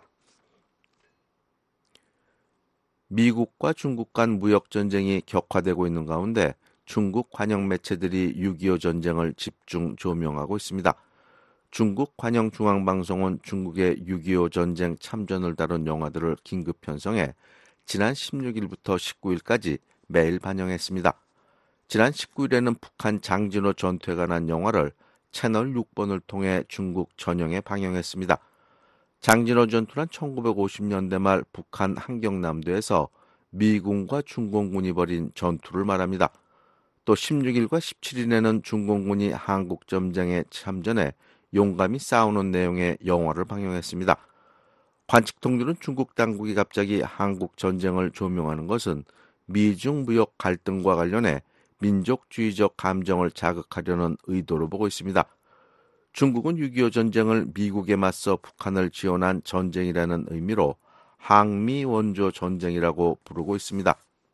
미국과 중국 간 무역 전쟁이 격화되고 있는 가운데 중국 관영 매체들이 육이오 전쟁을 집중 조명하고 있습니다. 중국 관영중앙방송은 중국의 육이오 전쟁 참전을 다룬 영화들을 긴급 편성해 지난 십육 일부터 십구 일까지 매일 반영했습니다. 지난 십구 일에는 북한 장진호 전투에 관한 영화를 채널 육 번을 통해 중국 전영에 방영했습니다. 장진호 전투는 천구백오십 년대 말 북한 한경남도에서 미군과 중공군이 벌인 전투를 말합니다. 또 십육 일과 십칠 일에는 중공군이 한국 전쟁에 참전해 용감히 싸우는 내용의 영화를 방영했습니다. 관측통들은 중국 당국이 갑자기 한국 전쟁을 조명하는 것은 미중 무역 갈등과 관련해 민족주의적 감정을 자극하려는 의도로 보고 있습니다. 중국은 육이오 전쟁을 미국에 맞서 북한을 지원한 전쟁이라는 의미로 항미 원조 전쟁이라고 부르고 있습니다.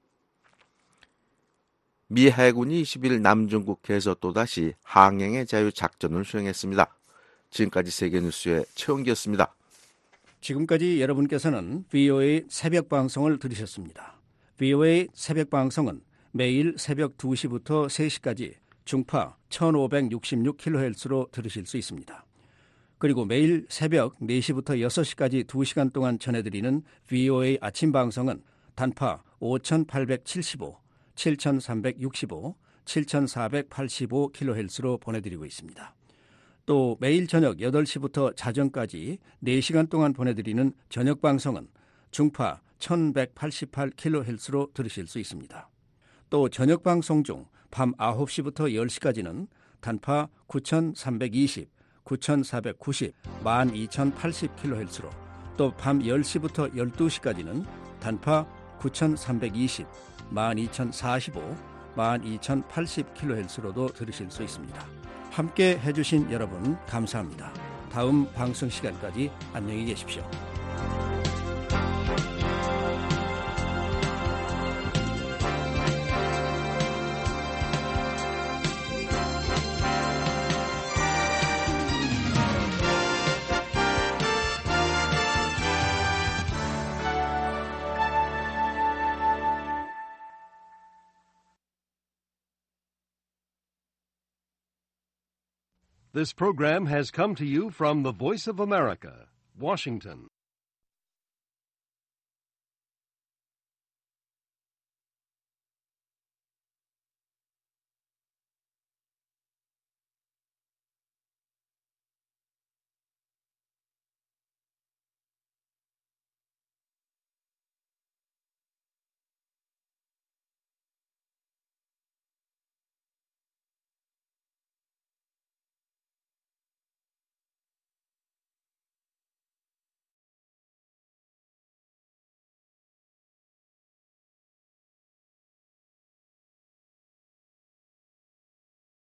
미 해군이 이십 일 남중국해에서 또다시 항행의 자유 작전을 수행했습니다. 지금까지 세계뉴스의 최원기였습니다. 지금까지 여러분께서는 브이오에이 새벽 방송을 들으셨습니다. 브이오에이 새벽 방송은 매일 새벽 두 시부터 세 시까지 중파 천오백육십육 킬로헤르츠로 들으실 수 있습니다. 그리고 매일 새벽 네 시부터 여섯 시까지 두 시간 동안 전해드리는 브이오에이 아침 방송은 단파 오천팔백칠십오, 칠천삼백육십오, 칠천사백팔십오 킬로헤르츠로 보내드리고 있습니다. 또 매일 저녁 여덟 시부터 자정까지 네 시간 동안 보내드리는 저녁 방송은 중파 천백팔십팔 킬로헤르츠로 들으실 수 있습니다. 또 저녁 방송 중 밤 아홉 시부터 열 시까지는 단파 구천삼백이십, 구천사백구십, 만 이천팔십 킬로헤르츠로 또 밤 열 시부터 열두 시까지는 단파 구천삼백이십, 만 이천사십오, 만 이천팔십 킬로헤르츠로도 들으실 수 있습니다. 함께 해주신 여러분 감사합니다. 다음 방송 시간까지 안녕히 계십시오. This program has come to you from the Voice of America, Washington.